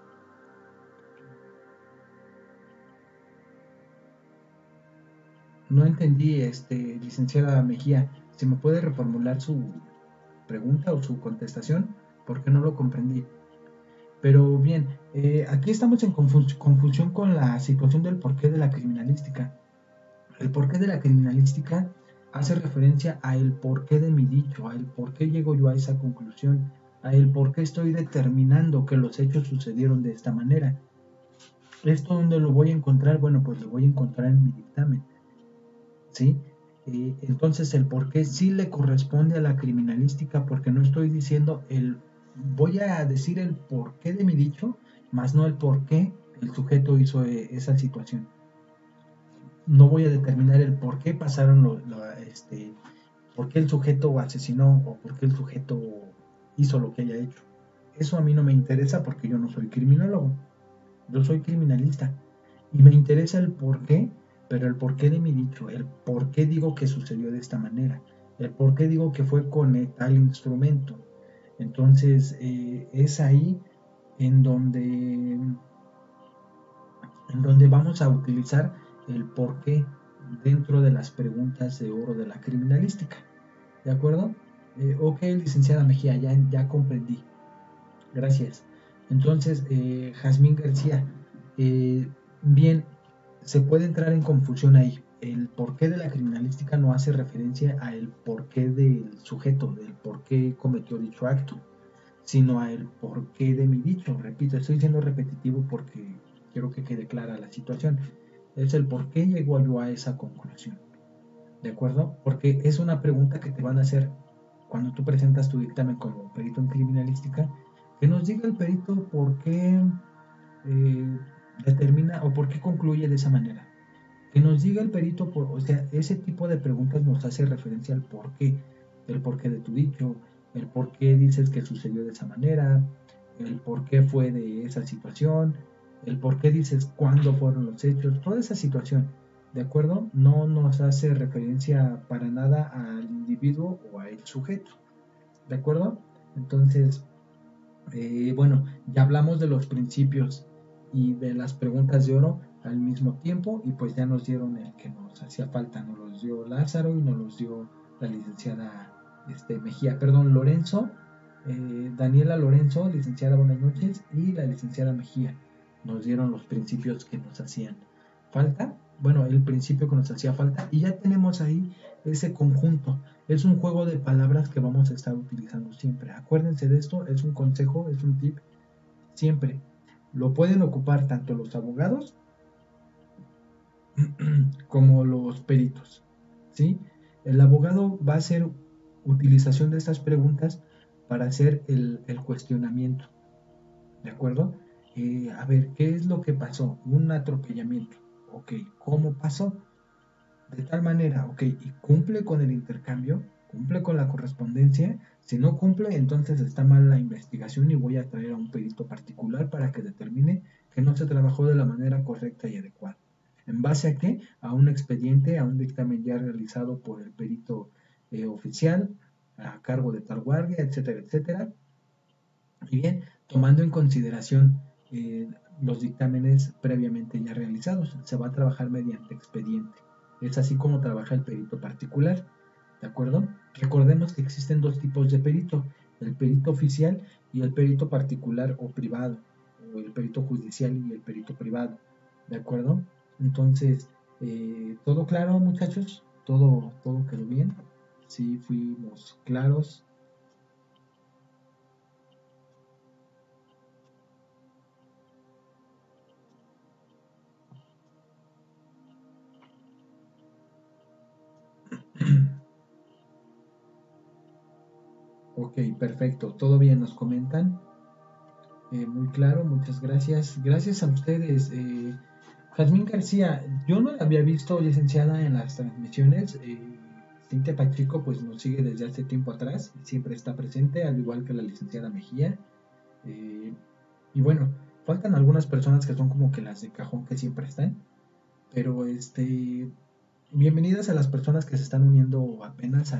No entendí, licenciada Mejía, si me puede reformular su pregunta o su contestación, porque no lo comprendí. Pero bien, aquí estamos en confusión con la situación del porqué de la criminalística. El porqué de la criminalística hace referencia a el porqué de mi dicho, a el por qué llego yo a esa conclusión, a el por qué estoy determinando que los hechos sucedieron de esta manera. ¿Esto dónde lo voy a encontrar? Bueno, pues lo voy a encontrar en mi dictamen, ¿sí? Entonces el por qué sí le corresponde a la criminalística porque no estoy diciendo voy a decir el porqué de mi dicho, más no el por qué el sujeto hizo esa situación. No voy a determinar el por qué pasaron por qué el sujeto asesinó o por qué el sujeto hizo lo que haya hecho. Eso a mí no me interesa porque yo no soy criminólogo, yo soy criminalista y me interesa el por qué, pero el por qué de mi dicho, el por qué digo que sucedió de esta manera, el por qué digo que fue con tal instrumento. Entonces es ahí en donde, en donde vamos a utilizar el por qué dentro de las preguntas de oro de la criminalística. ¿De acuerdo? Ok, licenciada Mejía, ya comprendí. Gracias. Entonces, Jazmín García, bien, se puede entrar en confusión ahí. El porqué de la criminalística no hace referencia a el porqué del sujeto, del por qué cometió dicho acto, sino a el porqué de mi dicho. Repito, estoy siendo repetitivo porque quiero que quede clara la situación. Es el por qué llegó yo a esa conclusión. ¿De acuerdo? Porque es una pregunta que te van a hacer cuando tú presentas tu dictamen como perito en criminalística, que nos diga el perito por qué determina o por qué concluye de esa manera. Que nos diga el perito, o sea, ese tipo de preguntas nos hace referencia al porqué, el porqué de tu dicho, el por qué dices que sucedió de esa manera, el por qué fue de esa situación, el por qué dices cuándo fueron los hechos, toda esa situación, ¿de acuerdo? No nos hace referencia para nada al individuo o al sujeto, ¿de acuerdo? Entonces, bueno, ya hablamos de los principios y de las preguntas de oro al mismo tiempo y pues ya nos dieron el que nos hacía falta, nos los dio Lázaro y nos los dio la licenciada Mejía, perdón, Lorenzo Daniela Lorenzo, licenciada, buenas noches, y la licenciada Mejía nos dieron los principios que nos hacían falta, bueno, el principio que nos hacía falta, y ya tenemos ahí ese conjunto. Es un juego de palabras que vamos a estar utilizando siempre. Acuérdense de esto, es un consejo, es un tip, siempre. Lo pueden ocupar tanto los abogados como los peritos, ¿sí? El abogado va a hacer utilización de estas preguntas para hacer el cuestionamiento, ¿de acuerdo? A ver, ¿qué es lo que pasó? Un atropellamiento. Ok, ¿cómo pasó? De tal manera, ok, y cumple con el intercambio, cumple con la correspondencia. Si no cumple, entonces está mal la investigación y voy a traer a un perito particular para que determine que no se trabajó de la manera correcta y adecuada. ¿En base a qué? A un expediente, a un dictamen ya realizado por el perito oficial, a cargo de tal guardia, etcétera, etcétera. Y bien, tomando en consideración los dictámenes previamente ya realizados, se va a trabajar mediante expediente. Es así como trabaja el perito particular, ¿de acuerdo? Recordemos que existen dos tipos de perito, el perito oficial y el perito particular o privado, o el perito judicial y el perito privado, ¿de acuerdo? Entonces, ¿todo claro, muchachos? ¿Todo quedó bien? ¿Sí fuimos claros? Ok, perfecto. Todo bien, nos comentan. Muy claro, muchas gracias. Gracias a ustedes. Jazmín García, yo no la había visto licenciada en las transmisiones. Cintia Pacheco pues nos sigue desde hace tiempo atrás, siempre está presente, al igual que la licenciada Mejía. Eh, y bueno, faltan algunas personas que son como que las de cajón que siempre están. Pero bienvenidas a las personas que se están uniendo apenas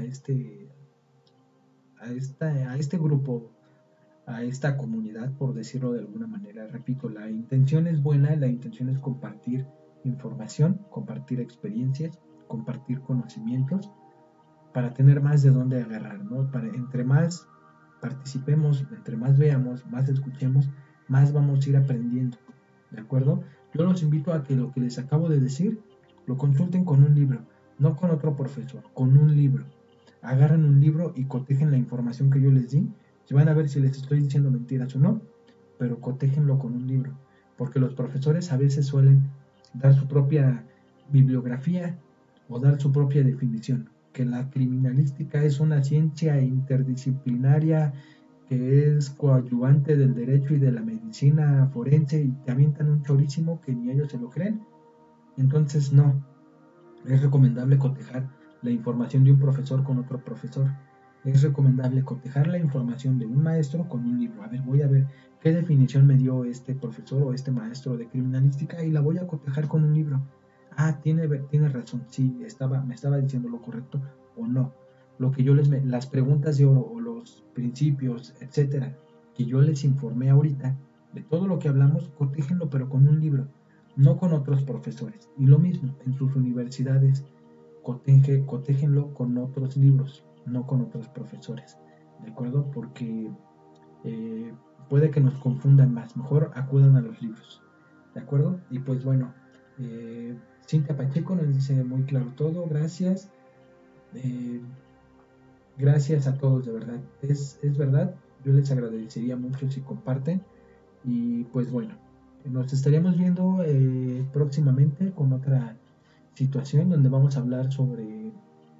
a este grupo, a esta comunidad, por decirlo de alguna manera. Repito, la intención es buena, la intención es compartir información, compartir experiencias, compartir conocimientos para tener más de dónde agarrar, ¿no? Para entre más participemos, entre más veamos, más escuchemos, más vamos a ir aprendiendo, ¿de acuerdo? Yo los invito a que lo que les acabo de decir lo consulten con un libro, no con otro profesor, con un libro. Agarran un libro y cotejen la información que yo les di, y van a ver si les estoy diciendo mentiras o no, pero cotéjenlo con un libro, porque los profesores a veces suelen dar su propia bibliografía o dar su propia definición, que la criminalística es una ciencia interdisciplinaria que es coadyuvante del derecho y de la medicina forense y te avientan un chorísimo que ni ellos se lo creen. Entonces no, es recomendable cotejar la información de un profesor con otro profesor. Es recomendable cotejar la información de un maestro con un libro. A ver, voy a ver qué definición me dio este profesor o este maestro de criminalística y la voy a cotejar con un libro. Ah, tiene razón, sí, me estaba diciendo lo correcto o no. Lo que las preguntas de oro o los principios, etcétera, que yo les informé ahorita, de todo lo que hablamos, cotéjenlo pero con un libro, no con otros profesores. Y lo mismo, en sus universidades, cotéjenlo con otros libros, no con otros profesores, ¿de acuerdo? Porque eh, puede que nos confundan más, mejor acudan a los libros, ¿de acuerdo? Y pues bueno, Cintia Pacheco nos dice muy claro todo, gracias. Eh, Gracias a todos, de verdad. Es verdad, yo les agradecería mucho si comparten. Y pues bueno, nos estaríamos viendo próximamente con otra situación donde vamos a hablar sobre,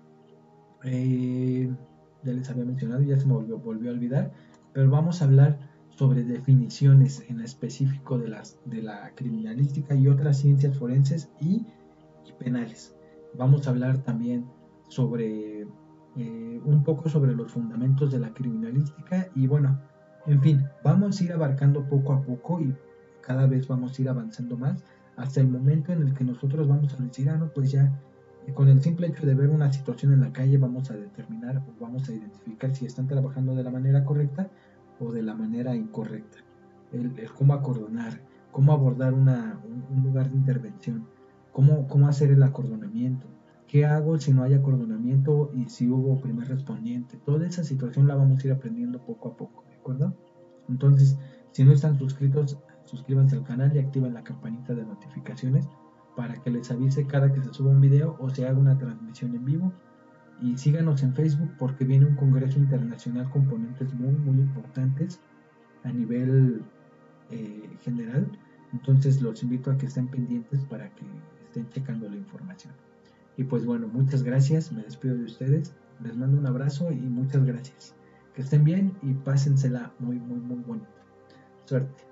eh, ya les había mencionado, ya se me volvió a olvidar, pero vamos a hablar sobre definiciones en específico de la criminalística y otras ciencias forenses y penales. Vamos a hablar también sobre un poco sobre los fundamentos de la criminalística y bueno, en fin, vamos a ir abarcando poco a poco y cada vez vamos a ir avanzando más hasta el momento en el que nosotros vamos a decir, ah, no, pues ya con el simple hecho de ver una situación en la calle vamos a determinar o vamos a identificar si están trabajando de la manera correcta o de la manera incorrecta. El cómo acordonar, cómo abordar un lugar de intervención, cómo hacer el acordonamiento, ¿Qué hago si no hay acordonamiento y si hubo primer respondiente? Toda esa situación la vamos a ir aprendiendo poco a poco, ¿de acuerdo? Entonces, si no están suscritos, suscríbanse al canal y activen la campanita de notificaciones para que les avise cada que se suba un video o se haga una transmisión en vivo. Y síganos en Facebook porque viene un congreso internacional con ponentes muy importantes a nivel general. Entonces los invito a que estén pendientes para que estén checando la información. Y pues bueno, muchas gracias, me despido de ustedes, les mando un abrazo y muchas gracias. Que estén bien y pásensela muy bonito. Suerte.